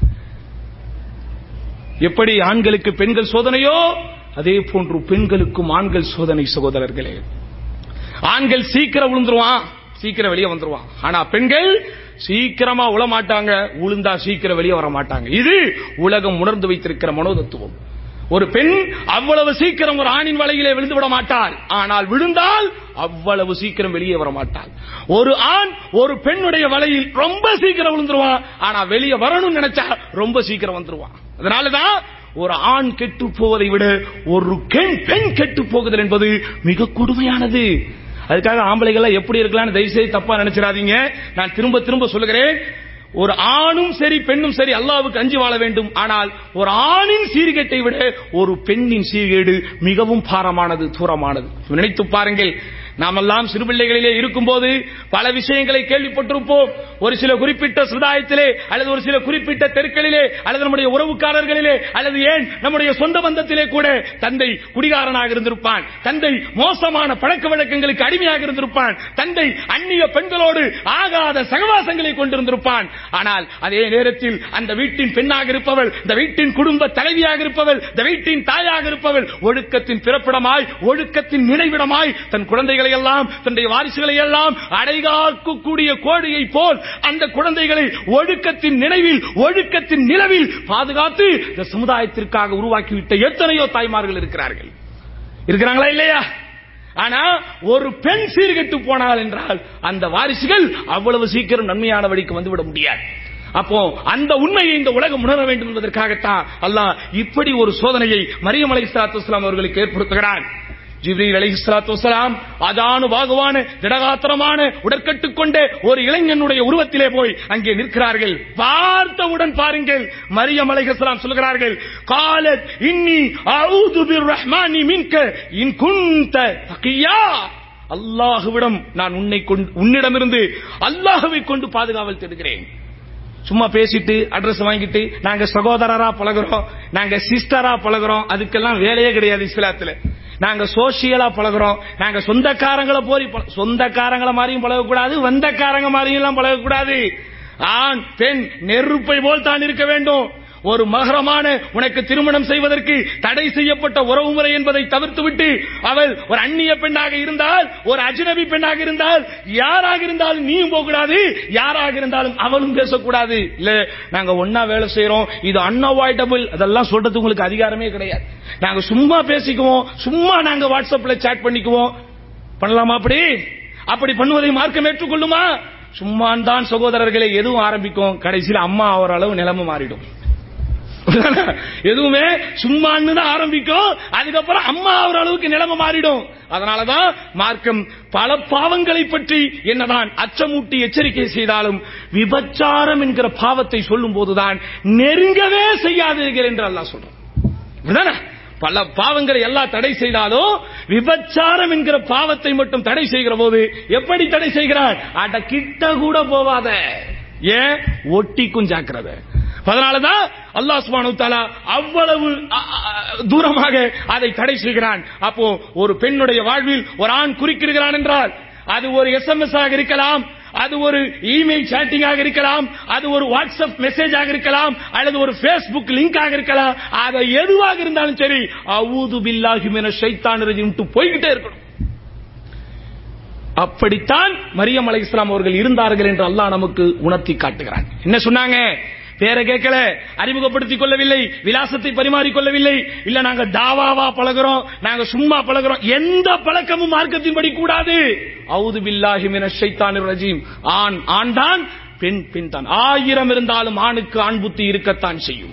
எப்படி ஆண்களுக்கு பெண்கள் சோதனையோ அதே போன்று பெண்களுக்கும் ஆண்கள் சோதனை. சகோதரர்களே, ஆண்கள் சீக்கிரம் விழுந்துருவான், சீக்கிரம் வெளியே வந்துருவான். ஆனா பெண்கள் சீக்கிரமா உளமாட்டாங்க, உளுந்தா சீக்கிரம் வெளியே வர மாட்டாங்க. இது உலகம் உணர்ந்து வைத்திருக்கிற மனோதத்துவம். ஒரு பெண் அவ்வளவு சீக்கிரம் ஒரு ஆணின் வலையிலே விழுந்து விட மாட்டாள், ஆனால் விழுந்தால் அவ்வளவு சீக்கிரம் வெளியே வர மாட்டாள். ஒரு ஆண் ஒரு பெண்ணுடைய வலையில் ரொம்ப சீக்கிரம் விழுந்துருவான், ஆனா வெளியே வரணும்னு நினைச்சா ரொம்ப சீக்கிரம் வந்துருவான். அதனாலதான் ஒரு ஆண் கெட்டு போவதை விட ஒரு பெண் கெட்டு போகுதல் என்பது மிக கொடுமையானது. அதுக்காக ஆம்பளைகள் எப்படி இருக்கலாம் தயவு செய்து தப்பா நினைச்சிடாதீங்க. நான் திரும்ப திரும்ப சொல்லுகிறேன், ஒரு ஆணும் சரி பெண்ணும் சரி அல்லாஹ்வுக்கு அஞ்சி வாழ வேண்டும். ஆனால் ஒரு ஆணின் சீர்கேட்டை விட ஒரு பெண்ணின் சீர்கேடு மிகவும் பாரமானது, தூரமானது. நினைத்து பாருங்கள், நாமெல்லாம் சிறுபிள்ளைகளிலே இருக்கும்போது பல விஷயங்களை கேள்விப்பட்டிருப்போம். ஒரு சில குறிப்பிட்ட சமுதாயத்திலே அல்லது ஒரு சில குறிப்பிட்ட தெருக்களிலே அல்லது நம்முடைய உறவுக்காரர்களிலே அல்லது ஏன் நம்முடைய சொந்த பந்தத்திலே கூட தந்தை குடிகாரனாக இருந்திருப்பான், தந்தை மோசமான பழக்க வழக்கங்களுக்கு அடிமையாக இருந்திருப்பான், தந்தை அந்நிய பெண்களோடு ஆகாத சகவாசங்களை கொண்டிருந்திருப்பான். ஆனால் அதே நேரத்தில் அந்த வீட்டின் பெண்ணாக இருப்பவள், இந்த வீட்டின் குடும்ப தலைவியாக இருப்பவள், இந்த வீட்டின் தாயாக இருப்பவள் ஒழுக்கத்தின் பிறப்பிடமாய், ஒழுக்கத்தின் நினைவிடமாய் தன் குழந்தைகளை எல்லாம், தன்னுடைய வாரிசுகளை எல்லாம் அடைகாக்கக்கூடிய கோழியை போல் அந்த குழந்தைகளை ஒழுக்கத்தின் நினைவில், ஒழுக்கத்தின் நிலவில் பாதுகாத்து இந்த சமுதாயத்திற்காக உருவாக்கிவிட்ட எத்தனையோ தாய்மார்கள் இருக்கிறாங்களா இல்லையா? ஆனா ஒரு பெண் சீர்கெட்டு போனாள் என்றால் அந்த வாரிசுகள் அவ்வளவு சீக்கிரம் நன்மையான வழிக்கு வந்துவிட முடியாது. அப்போ அந்த உண்மையை இந்த உலகம் உணர வேண்டும் என்பதற்காகத்தான் அல்லாஹ் இப்படி ஒரு சோதனையை மரியம் அலைஹிஸ்ஸலாத்து வஸ்ஸலாம் அவர்களுக்கு ஏற்படுத்துகிறான். ஜிப்ரீல் அலைஹிஸ்ஸலாத்து வஸ்ஸலாம் அதானு பாகுவான திடகாத்திரமான உடற்கட்டு கொண்ட ஒரு இளைஞனுடைய உருவத்திலே போய் அங்கே நிற்கிறார்கள். பார்த்தவுடன் பாருங்கள், மரியம் அலைஹிஸ்ஸலாம் சொல்கிறார்கள், காலத் இன்னி அஊது பிர்ரஹ்மானி மின்க இன் குன்த தகியா. அல்லாஹ்விடம் நான் உன்னிடமிருந்து அல்லாஹ்வை கொண்டு பாதுகாவல் தேடுகிறேன். சும்மா பேசிட்டு அட்ரஸ் வாங்கிட்டு நாங்க சகோதரரா பழகுறோம், நாங்க சிஸ்டரா பழகுறோம், அதுக்கெல்லாம் வேலையே கிடையாது இஸ்லாத்துல. நாங்க சோசியலா பழகுறோம், நாங்க சொந்தக்காரங்களை போய் சொந்தக்காரங்களை மாதிரியும் பழகக்கூடாது, வந்தக்காரங்க மாதிரியும் எல்லாம் பழகக்கூடாது. ஆண் பெண் நெருப்பை போல் தான் இருக்க வேண்டும். ஒரு மகரமான உனக்கு திருமணம் செய்வதற்கு தடை செய்யப்பட்ட உறவு முறை என்பதை தவிர்த்துவிட்டு அவள் ஒரு அந்நிய பெண்ணாக இருந்தால், ஒரு அஜ்னபி பெண்ணாக இருந்தால், யாராக இருந்தாலும் நீயும் போகக்கூடாது, யாராக இருந்தாலும் அவளும் பேசக்கூடாது. இல்ல நாங்க ஒன்னா வேலை செய்யறோம், இது அன்அவாய்டபிள், அதெல்லாம் சொல்றதுக்கு உங்களுக்கு அதிகாரமே கிடையாது. நாங்க சும்மா பேசிக்குவோம், சும்மா நாங்க வாட்ஸ்அப்ல சாட் பண்ணிக்குவோம், பண்ணலாமா? அப்படி பண்ணுவதை மார்க்கம் ஏற்றுக்கொள்ளுமா? சும்மா தான் சகோதரர்களை எதுவும் ஆரம்பிக்கும், கடைசியில் அம்மா ஆகிற அளவு நிலைமை மாறிடும். எதுவுமே சும்மான்னு தான் ஆரம்பிக்கும், அதுக்கப்புறம் அம்மா ஆகிற அளவுக்கு நிலைமை மாறிடும். அதனாலதான் மார்க்கம் பல பாவங்களை பற்றி என்னதான் அச்சமூட்டி எச்சரிக்கை செய்தாலும் விபச்சாரம் என்கிற பாவத்தை சொல்லும் போதுதான் நெருங்கவே செய்யாதீர்கள் என்று அல்லாஹ் சொல்றான். பல பாவங்களை எல்லாம் தடை செய்தாலும் விபச்சாரம் என்கிற பாவத்தை மட்டும் தடை செய்கிற போது எப்படி தடை செய்கிறான்? அட கிட்ட கூட போவாத, ஏன் ஒட்டிக்கும் ஜாக்கிரதை. அதனாலதான் அல்லாஹ் சுப்ஹானஹு வ தஆலா அவ்வளவு தூரமாக அதை தடை செய்கிறான். அப்போ ஒரு பெண்ணுடைய வாழ்வில் ஒரு ஆண் குறுக்கிடுகிறான் என்றால் அது ஒரு SMS ஆக இருக்கலாம், அது ஒரு இமெயில் சேட்டிங் ஆக இருக்கலாம், அது ஒரு வாட்ஸ்அப் மெசேஜ் ஆக இருக்கலாம், அல்லது ஒரு Facebook லிங்க் ஆக இருக்கலாம். அது எதுவாக இருந்தாலும் சரி, அஊது பில்லாஹி மினஷ் ஷைத்தானிர் ரஜீம் போய்கிட்டே இருக்கணும். அப்படித்தான் மரியம் அலைஹிஸ்ஸலாம் அவர்கள் இருந்தார்கள் என்று அல்லாஹ் நமக்கு உணர்த்தி காட்டுகிறான். என்ன சொன்னாங்க? பேரை கேட்கல, அறிமுகப்படுத்திக் கொள்ளவில்லை, விலாசத்தை பரிமாறிக் கொள்ளவில்லை. இல்ல நாங்க தாவாவா பழகிறோம், நாங்க சும்மா பழகிறோம், எந்த பழக்கமும் மார்க்கத்தின்படி கூடாது. அஊது பில்லாஹி மினஷ் ஷைத்தானிர் ரஜீம். ஆண் ஆண் தான், பெண் பெண் தான். 1000 இருந்தாலும் ஆணுக்கு ஆண் புத்தி இருக்கத்தான் செய்யும்.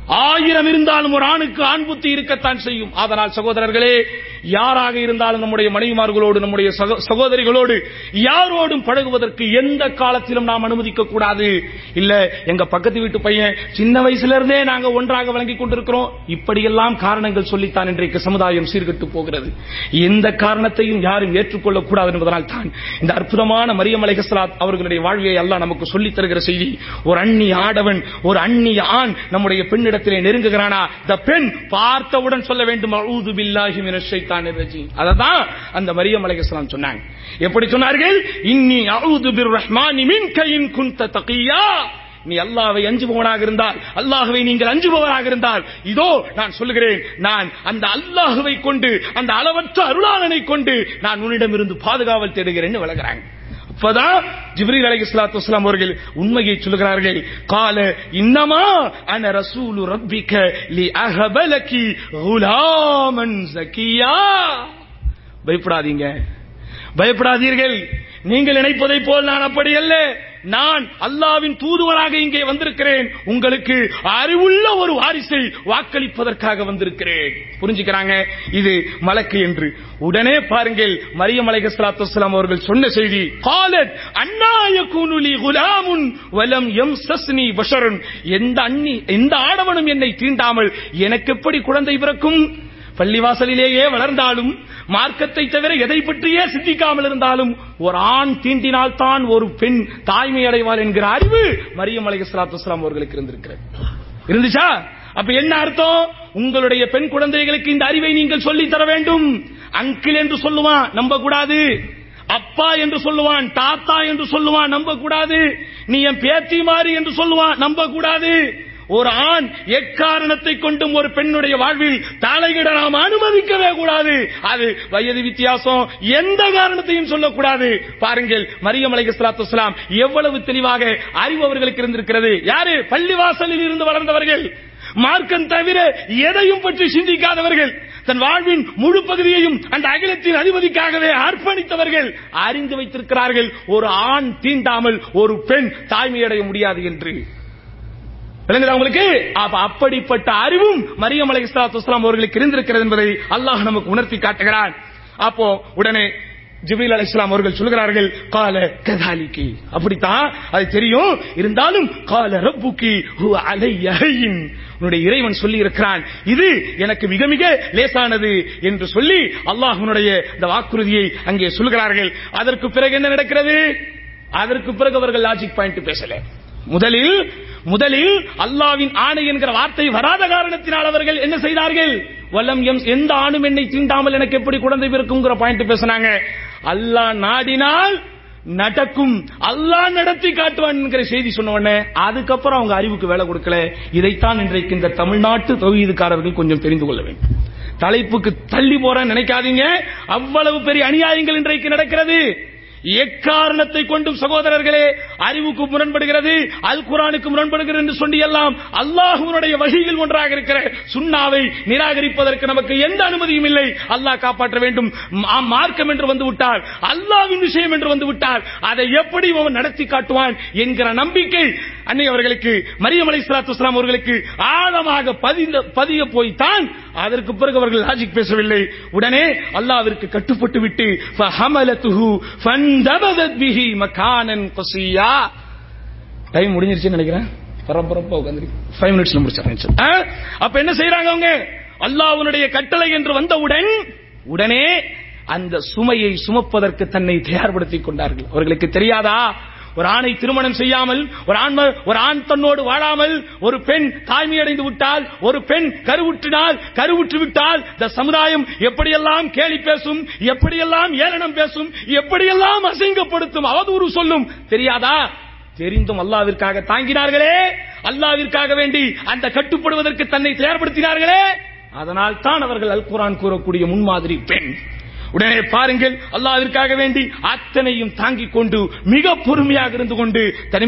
1000 இருந்தாலும் ஒரு ஆணுக்கு ஆண் புத்தி இருக்கத்தான் செய்யும். அதனால் சகோதரர்களே, யாராக இருந்தாலும் நம்முடைய மனைவிமார்களோடு, நம்முடைய சகோதரிகளோடு யாரோடும் பழகுவதற்கு எந்த காலத்திலும் நாம் அனுமதிக்க கூடாது. இல்ல எங்க பக்கத்து வீட்டு பையன் சின்ன வயசுல இருந்தே நாங்க ஒன்றாக வழங்கிக் கொண்டிருக்கிறோம், இப்படியெல்லாம் காரணங்கள் சொல்லித்தான் இன்றைக்கு சமுதாயம் சீர்கெட்டு போகிறது. எந்த காரணத்தையும் யாரும் ஏற்றுக்கொள்ளக் கூடாது என்பதனால் தான் இந்த அற்புதமான மரியம் அலைஹிஸ்ஸலாம் அவர்களுடைய வாழ்வை அல்லாஹ் நமக்கு சொல்லித் தருகிற செய்தி. ஒரு அந்நிய ஆடவன், ஒரு அந்நிய ஆண் நம்முடைய பெண்ணிடத்திலே நெருங்குகிறானா, இந்த பெண் பார்த்தவுடன் சொல்ல வேண்டும் அஊது பில்லாஹி மினஷ் ஷைத்தானிர் ரஜீம். அததான் அந்த மரியம் அலைஹிஸ்ஸலாம் சொன்னாங்க. எப்படி சொன்னார்கள்? இன்னி அஊது பிர்ரஹ்மானி மின்க இன் குன்த தகியா. நீ அல்லாஹ்வை அஞ்சுபவனாக இருந்தால், அல்லாஹ்வை நீங்கள் அஞ்சுபவராக இருந்தால், இதோ நான் சொல்லுகிறேன், நான் அந்த அல்லாஹ்வை கொண்டு, அந்த அளவற்ற அருளாளனை கொண்டு நான் உன்னிடமிருந்து பாதுகாவல் தேடுகிறேன்னு விளக்குறாங்க. அப்பதான் ஜிப்ரீல் அலைஹிஸ்ஸலாத்து வஸ்ஸலாம் அவர்கள் உண்மையை சொல்கிறார்கள். கால இன்னமா அன ரசூலு ரப்பிக லி அஹபலகி குலாமன் ஜக்கியா. பயப்படாதீங்க, பயப்படாதீர்கள். நீங்கள் நினைப்பதை போல் நான் அப்படி அல்ல. நான் அல்லாஹ்வின் தூதுவராக இங்கே வந்திருக்கிறேன். உங்களுக்கு அறிவுள்ள ஒரு வாரிசை வாக்களிப்பதற்காக வந்திருக்கிறேன். புரிஞ்சுக்கிறாங்க இது மலக்கு என்று. உடனே பாருங்கள், மரியம் அலைஹிஸ்ஸலாத்து வஸ்ஸலாம் அவர்கள் சொன்ன செய்தி. காலத் அன்னா யகூனு லி குலாமுன் வலம் யம்சஸ்னி பஷருன். எந்த ஆடவனும் என்னை தீண்டாமல் எனக்கு எப்படி குழந்தை பிறக்கும்? பள்ளிவாசலிலேயே வளர்ந்தாலும், மார்க்கத்தை தவிர எதை பற்றியே சிந்திக்காமல் இருந்தாலும், ஒரு ஆண் தீண்டினால் தான் ஒரு பெண் தாய்மை அடைவாள் என்கிற அறிவு மரியம் அலைஹிஸ்ஸலாத்து வஸ்ஸலாம் அவர்களுக்கு இருந்துச்சா? அப்ப என்ன அர்த்தம்? உங்களுடைய பெண் குழந்தைகளுக்கு இந்த அறிவை நீங்கள் சொல்லி தர வேண்டும். அங்கிள் என்று சொல்லுவான், நம்ப கூடாது. அப்பா என்று சொல்லுவான், தாத்தா என்று சொல்லுவான், நம்ப கூடாது. நீ என் பேத்தி மாறி என்று சொல்லுவான், நம்ப கூடாது. ஒரு ஆண் எக்காரணத்தை கொண்டும் ஒரு பெண்ணுடைய வாழ்வில் தலையிட நாம் அனுமதிக்கவே கூடாது. அது வயது வித்தியாசம், எந்த காரணத்தையும் சொல்லக்கூடாது. பாருங்கள், மரியம் அலைஹிஸ்ஸலாத்து வஸ்ஸலாம் எவ்வளவு தெளிவாக அறிவு அவர்களுக்கு இருந்திருக்கிறது. யாரு? பள்ளிவாசலில் இருந்து வளர்ந்தவர்கள், மார்க்கம் தவிர எதையும் பற்றி சிந்திக்காதவர்கள், தன் வாழ்வின் முழு பகுதியையும் அந்த அகிலத்தின் அதிபதிக்காகவே அர்ப்பணித்தவர்கள் அறிந்து வைத்திருக்கிறார்கள், ஒரு ஆண் தீண்டாமல் ஒரு பெண் தாய்மையடைய முடியாது என்று. உங்களுக்கு அப்படிப்பட்ட அறிவும் மரியம் அலைஹிஸ்ஸலாத்து வஸ்ஸலாம் அவர்களுக்கு இருந்திருக்கிறது என்பதை அல்லாஹ் நமக்கு உணர்த்தி காட்டுகிறான். அப்போ உடனே ஜிப்ரீல் அலைஹிஸ்ஸலாம் அவர்கள் சொல்கிறார்கள், கால கதாலிகி. அப்படித்தான் அது தெரியும், இருந்தாலும் கால ரப்புகி ஹுவ அலைய ஹய்யின். உன்னுடைய இறைவன் சொல்லி இருக்கிறான், இது எனக்கு மிக மிக லேசானது என்று சொல்லி அல்லாஹ்வுடைய இந்த வாக்குறுதியை அங்கே சொல்கிறார்கள். அதற்கு பிறகு என்ன நடக்கிறது? அதற்கு பிறகு அவர்கள் லாஜிக் பாயிண்ட் பேசல. முதலில் அல்லாஹ்வின் ஆணை என்கிற வார்த்தை வராத காரணத்தினால் அவர்கள் என்ன செய்தார்கள்? வலம் எந்த ஆணும் என்னை தீண்டாமல் எனக்கு எப்படி குழந்தை பிறக்கும்ங்கிற பாயிண்ட் பேசினாங்க. அல்லாஹ் நாடினால் நடக்கும், அல்லாஹ் நடத்தி காட்டுவான் என்கிற செய்தி சொன்ன உடனே அதுக்கப்புறம் அவங்க அறிவுக்கு வேலை கொடுக்கல. இதைத்தான் இன்றைக்கு இந்த தமிழ்நாட்டு தௌஹீதுக்காரர்கள் கொஞ்சம் தெரிந்து கொள்ள வேண்டும். தலைப்புக்கு தள்ளி போற நினைக்காதீங்க, அவ்வளவு பெரிய அநியாயங்கள் இன்றைக்கு நடக்கிறது. எக்காரணத்தை கொண்டும் சகோதரர்களே, அறிவுக்கு முரண்படுகிறது, அல் குர்ஆனுக்கு முரண்படுகிறது என்று சொல்லி எல்லாம் அல்லாஹ்வுடைய வஹீயில் ஒன்றாக இருக்கிற சுன்னாவை நிராகரிப்பதற்கு நமக்கு எந்த அனுமதியும் இல்லை. அல்லாஹ் காப்பாற்ற வேண்டும். மார்க்கம் என்று வந்து விட்டால், அல்லாஹ்வின் விஷயம் என்று வந்து விட்டால், அதை எப்படி அவன் நடத்தி காட்டுவான் என்கிற நம்பிக்கை அன்னை அவர்களுக்கு, மரியம் அலைஹிஸ்ஸலாத்து வஸ்ஸலாம் அவர்களுக்கு ஆழமாக பதிய போய்தான் அதற்கு பிறகு அவர்கள் லாஜிக் பேசவில்லை. உடனே அல்லாஹ்விற்கு கட்டுப்பட்டு விட்டு ஃபஹமலத்துஹு ஃபந்தபதத் பிஹி மகானன் கஸியா. டைம் முடிஞ்சிருச்சுன்னு நினைக்கிறேன். பரபரப்பா உட்கார்ந்து 5 மினிட்ஸ்ல முடிச்சாங்க. அப்ப என்ன செய்யறாங்க அவங்க? அல்லாஹ்வுடைய கட்டளை என்று வந்தவுடன் உடனே அந்த சுமையை சுமப்பதற்கு தன்னை தயார்படுத்திக் கொண்டார்கள். அவர்களுக்கு தெரியாதா, ஒரு ஆணை திருமணம் செய்யாமல் ஒரு ஆண் தன்னோடு வாழாமல் ஒரு பெண் தாய்மையடைந்து விட்டால், ஒரு பெண் கருவுற்று விட்டால் இந்த சமுதாயம் எப்படியெல்லாம் கேலி பேசும், எப்படியெல்லாம் ஏளனம் பேசும், எப்படியெல்லாம் அசிங்கப்படுத்தும், அவதூறு சொல்லும் தெரியாதா? தெரிந்தும் அல்லாஹ்விற்காக தாங்கினார்களே, அல்லாஹ்விற்காக வேண்டி அந்த கட்டுப்படுவதற்கு தன்னை தயார்படுத்தினார்களே, அதனால் தான் அவர்கள் அல் குர்ஆன் கூறக்கூடிய முன்மாதிரி பெண். உடனே பாருங்கள், அல்லாஹ்விற்காக வேண்டி அத்தனையும் தாங்கிக் கொண்டு மிக பொறுமையாக இருந்து கொண்டு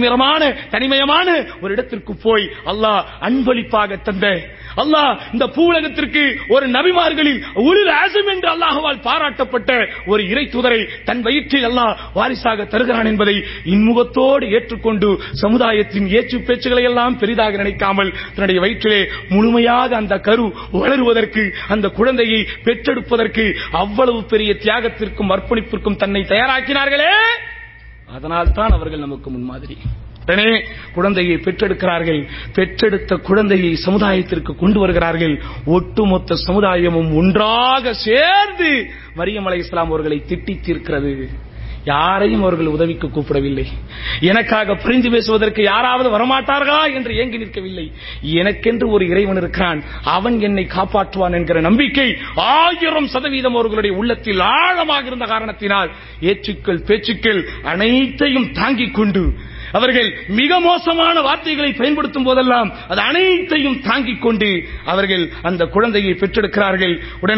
தனிமயமான ஒரு இடத்திற்கு போய் அல்லாஹ் அன்பளிப்பாக தந்த, அல்லாஹ் இந்த பூவுலகத்திற்கு ஒரு நபிமார்களில் உலுல் அஸம் என்று அல்லாஹ்வால் பாராட்டப்பட்ட ஒரு இறை தூதரை தன் வயிற்றில் அல்லாஹ் வாரிசாக தருகிறான் என்பதை இன்முகத்தோடு ஏற்றுக்கொண்டு சமுதாயத்தின் ஏச்சு பேச்சுகளை எல்லாம் பெரிதாக நினைக்காமல் தன்னுடைய வயிற்றிலே முழுமையாக அந்த கரு வளருவதற்கு, அந்த குழந்தையை பெற்றெடுப்பதற்கு அவ்வளவு பெரிய தியாகத்திற்கும் அர்ப்பணிப்பிற்கும் தன்னை தயாராக்கினார்களே, அதனால் தான் அவர்கள் நமக்கு முன்மாதிரி. உடனே குழந்தையை பெற்றெடுக்கிறார்கள். பெற்றெடுத்த குழந்தையை சமுதாயத்திற்கு கொண்டு வருகிறார்கள். ஒட்டுமொத்த சமுதாயமும் ஒன்றாக சேர்ந்து மரியம் அலைஹிஸ்ஸலாம் அவர்களை திட்டி தீர்க்கிறது. யாரையும் அவர்கள் உதவிக்கு கூப்பிடவில்லை. எனக்காக புரிந்து பேசுவதற்கு யாராவது வரமாட்டார்களா என்று ஏங்கி நிற்கவில்லை. எனக்கென்று ஒரு இறைவன் இருக்கிறான், அவன் என்னை காப்பாற்றுவான் என்கிற நம்பிக்கை 1000% அவர்களுடைய உள்ளத்தில் ஆழமாக இருந்த காரணத்தினால் ஏச்சுக்கள் பேச்சுக்கள் அனைத்தையும் தாங்கிக் கொண்டு அவர்கள் மிக மோசமான வார்த்தைகளை பயன்படுத்தும் போதெல்லாம் அது அனைத்தையும் தாங்கிக் கொண்டு அவர்கள் அந்த குழந்தையை பெற்றெடுக்கிறார்கள்.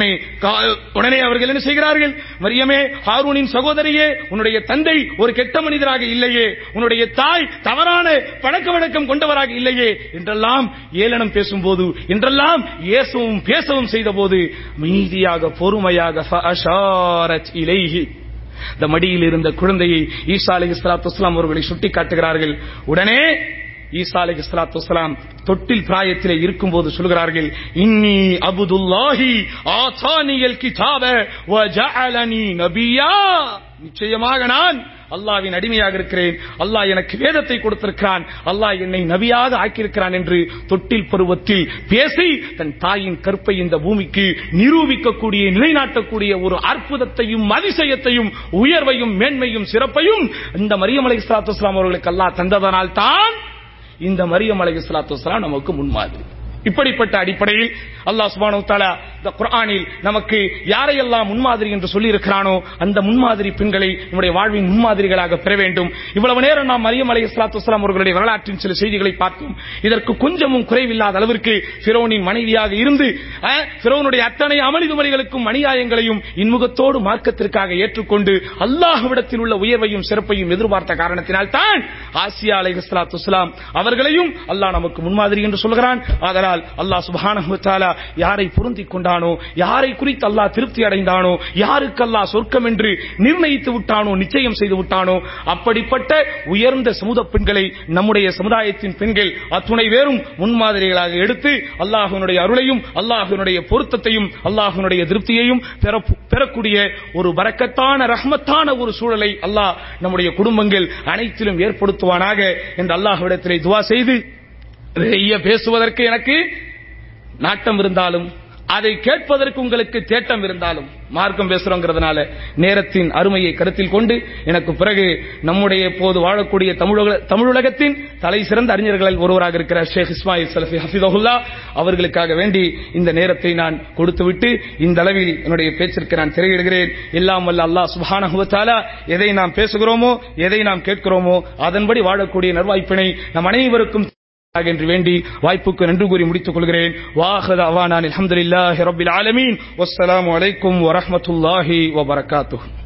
உடனே அவர்கள் என்ன செய்கிறார்கள்? மரியமே, ஹாரூனின் சகோதரியே, உன்னுடைய தந்தை ஒரு கெட்ட மனிதராக இல்லையே, உன்னுடைய தாய் தவறான பழக்க வழக்கம் கொண்டவராக இல்லையே என்றெல்லாம் ஏளனம் பேசும்போது, என்றெல்லாம் ஏசவும் பேசவும் செய்த போது அமைதியாக பொறுமையாக ஃபஅஷாரத் இலைஹி, இந்த மடியில் இருந்த குழந்தையை ஈசா அலைஹிஸ்ஸலாத்து வஸ்ஸலாம் அவர்களை சுட்டி காட்டுகிறார்கள். உடனே ஈசா அலைஹிஸ்ஸலாத்து வஸ்ஸலாம் தொட்டில் பிராயத்திலே இருக்கும்போது சொல்கிறார்கள், இன்னி அப்துல்லாஹி ஆதானியல் கிதாப வ ஜஅலனி நபியா, நிச்சயமாக நான் அல்லாஹ்வின் அடிமையாக இருக்கிறேன், அல்லாஹ் எனக்கு வேதத்தை கொடுத்திருக்கிறான், அல்லாஹ் என்னை நபியாக ஆக்கியிருக்கிறான் என்று தொட்டில் பருவத்தில் பேசி தன் தாயின் கற்பை இந்த பூமிக்கு நிரூபிக்கக்கூடிய, நிலைநாட்டக்கூடிய ஒரு அற்புதத்தையும் அதிசயத்தையும் உயர்வையும் மேன்மையும் சிறப்பையும் இந்த மரியம் அலைஹிஸ்ஸலாத்து வஸ்ஸலாம் அவர்களுக்கு அல்லாஹ் தந்ததனால் தான் இந்த மரியம் அலைஹிஸ்ஸலாத்து வஸ்ஸலாம் நமக்கு முன்மாதிரி. இப்படிப்பட்ட அடிப்படையில் அல்லாஹ் சுப்ஹானஹு வ தஆலா இந்த குர்ஆனில் நமக்கு யாரையெல்லாம் முன்மாதிரி என்று சொல்லி இருக்கிறானோ அந்த முன்மாதிரி பெண்களை நம்முடைய வாழ்வின் முன்மாதிரிகளாக பெற வேண்டும். இவ்வளவு நேரம் நாம் மரியம் அலைஹிஸ்ஸலாத்து வஸ்ஸலாம் அவர்களுடைய வரலாற்றின் சில செய்திகளை பார்த்தோம். இதற்கு கொஞ்சமும் குறைவில்லாத அளவிற்கு ஃபிரௌனின் மனைவியாக இருந்து ஃபிரௌனுடைய அத்தனை அமளிதுமறிகளுக்கும் அநியாயங்களையும் இன்முகத்தோடு மார்க்கத்திற்காக ஏற்றுக்கொண்டு அல்லாஹ்விடத்தில் உள்ள உயர்வையும் சிறப்பையும் எதிர்பார்த்த காரணத்தினால் தான் ஆசியா அலைஹிஸ்ஸலாத்து வஸ்ஸலாம் அவர்களையும் அல்லாஹ் நமக்கு முன்மாதிரி என்று சொல்கிறான். அதனால் அல்லாஹ் சுப்ஹானஹு வ தஆலா யாரை பொருந்திக் கொண்டானோ, யாரை குறித்து அல்லாஹ் திருப்தி அடைந்தானோ, யாருக்கு அல்லாஹ் சொர்க்கம் என்று நிர்ணயித்து விட்டானோ, நிச்சயம் செய்து விட்டானோ, அப்படிப்பட்ட உயர்ந்த சமூக பெண்களை நம்முடைய சமுதாயத்தின் பெண்கள் அத்துணை பேரும் முன்மாதிரிகளாக எடுத்து அல்லாஹ்வினுடைய அருளையும் அல்லாஹ்வினுடைய பொருத்தத்தையும் அல்லாஹ்வினுடைய திருப்தியையும் பெறக்கூடிய ஒரு பரக்கத்தான ரஹ்மத்தான ஒரு சூழலை அல்லாஹ் நம்முடைய குடும்பங்கள் அனைத்திலும் ஏற்படுத்துவானாக என்று அல்லாஹ்விடத்திலே துஆ செய்து, நிறைய பேசுவதற்கு எனக்கு நாட்டம் இருந்தாலும் அதை கேட்பதற்கு உங்களுக்கு தேட்டம் இருந்தாலும் மார்க்கம் பேசுறோங்கிறதுனால நேரத்தின் அருமையை கருத்தில் கொண்டு எனக்கு பிறகு நம்முடைய போது வாழக்கூடிய தமிழுலகத்தின் தலை சிறந்த அறிஞர்களில் ஒருவராக இருக்கிற ஷேக் இஸ்மாயில் சலஃபி ஹஃபிதஹுல்லா அவர்களுக்காக வேண்டி இந்த நேரத்தை நான் கொடுத்துவிட்டு இந்த அளவில் என்னுடைய பேச்சிற்கு நான் திரையிடுகிறேன். எல்லாம் வல்ல அல்லாஹ் சுப்ஹானஹு வ தஆலா எதை நாம் பேசுகிறோமோ, எதை நாம் கேட்கிறோமோ அதன்படி வாழக்கூடிய நல்வாய்ப்பினை நம் அனைவருக்கும் என்று வேண்டி வாய்ப்புக்கு நன்றி கூறி முடித்துக் கொள்கிறேன். வாஹிரு தஅவானா அல்ஹம்துலில்லாஹி ரப்பில் ஆலமீன். வஸ்ஸலாமு அலைக்கும் வரஹ்மத்துல்லாஹி வபரகாத்துஹு.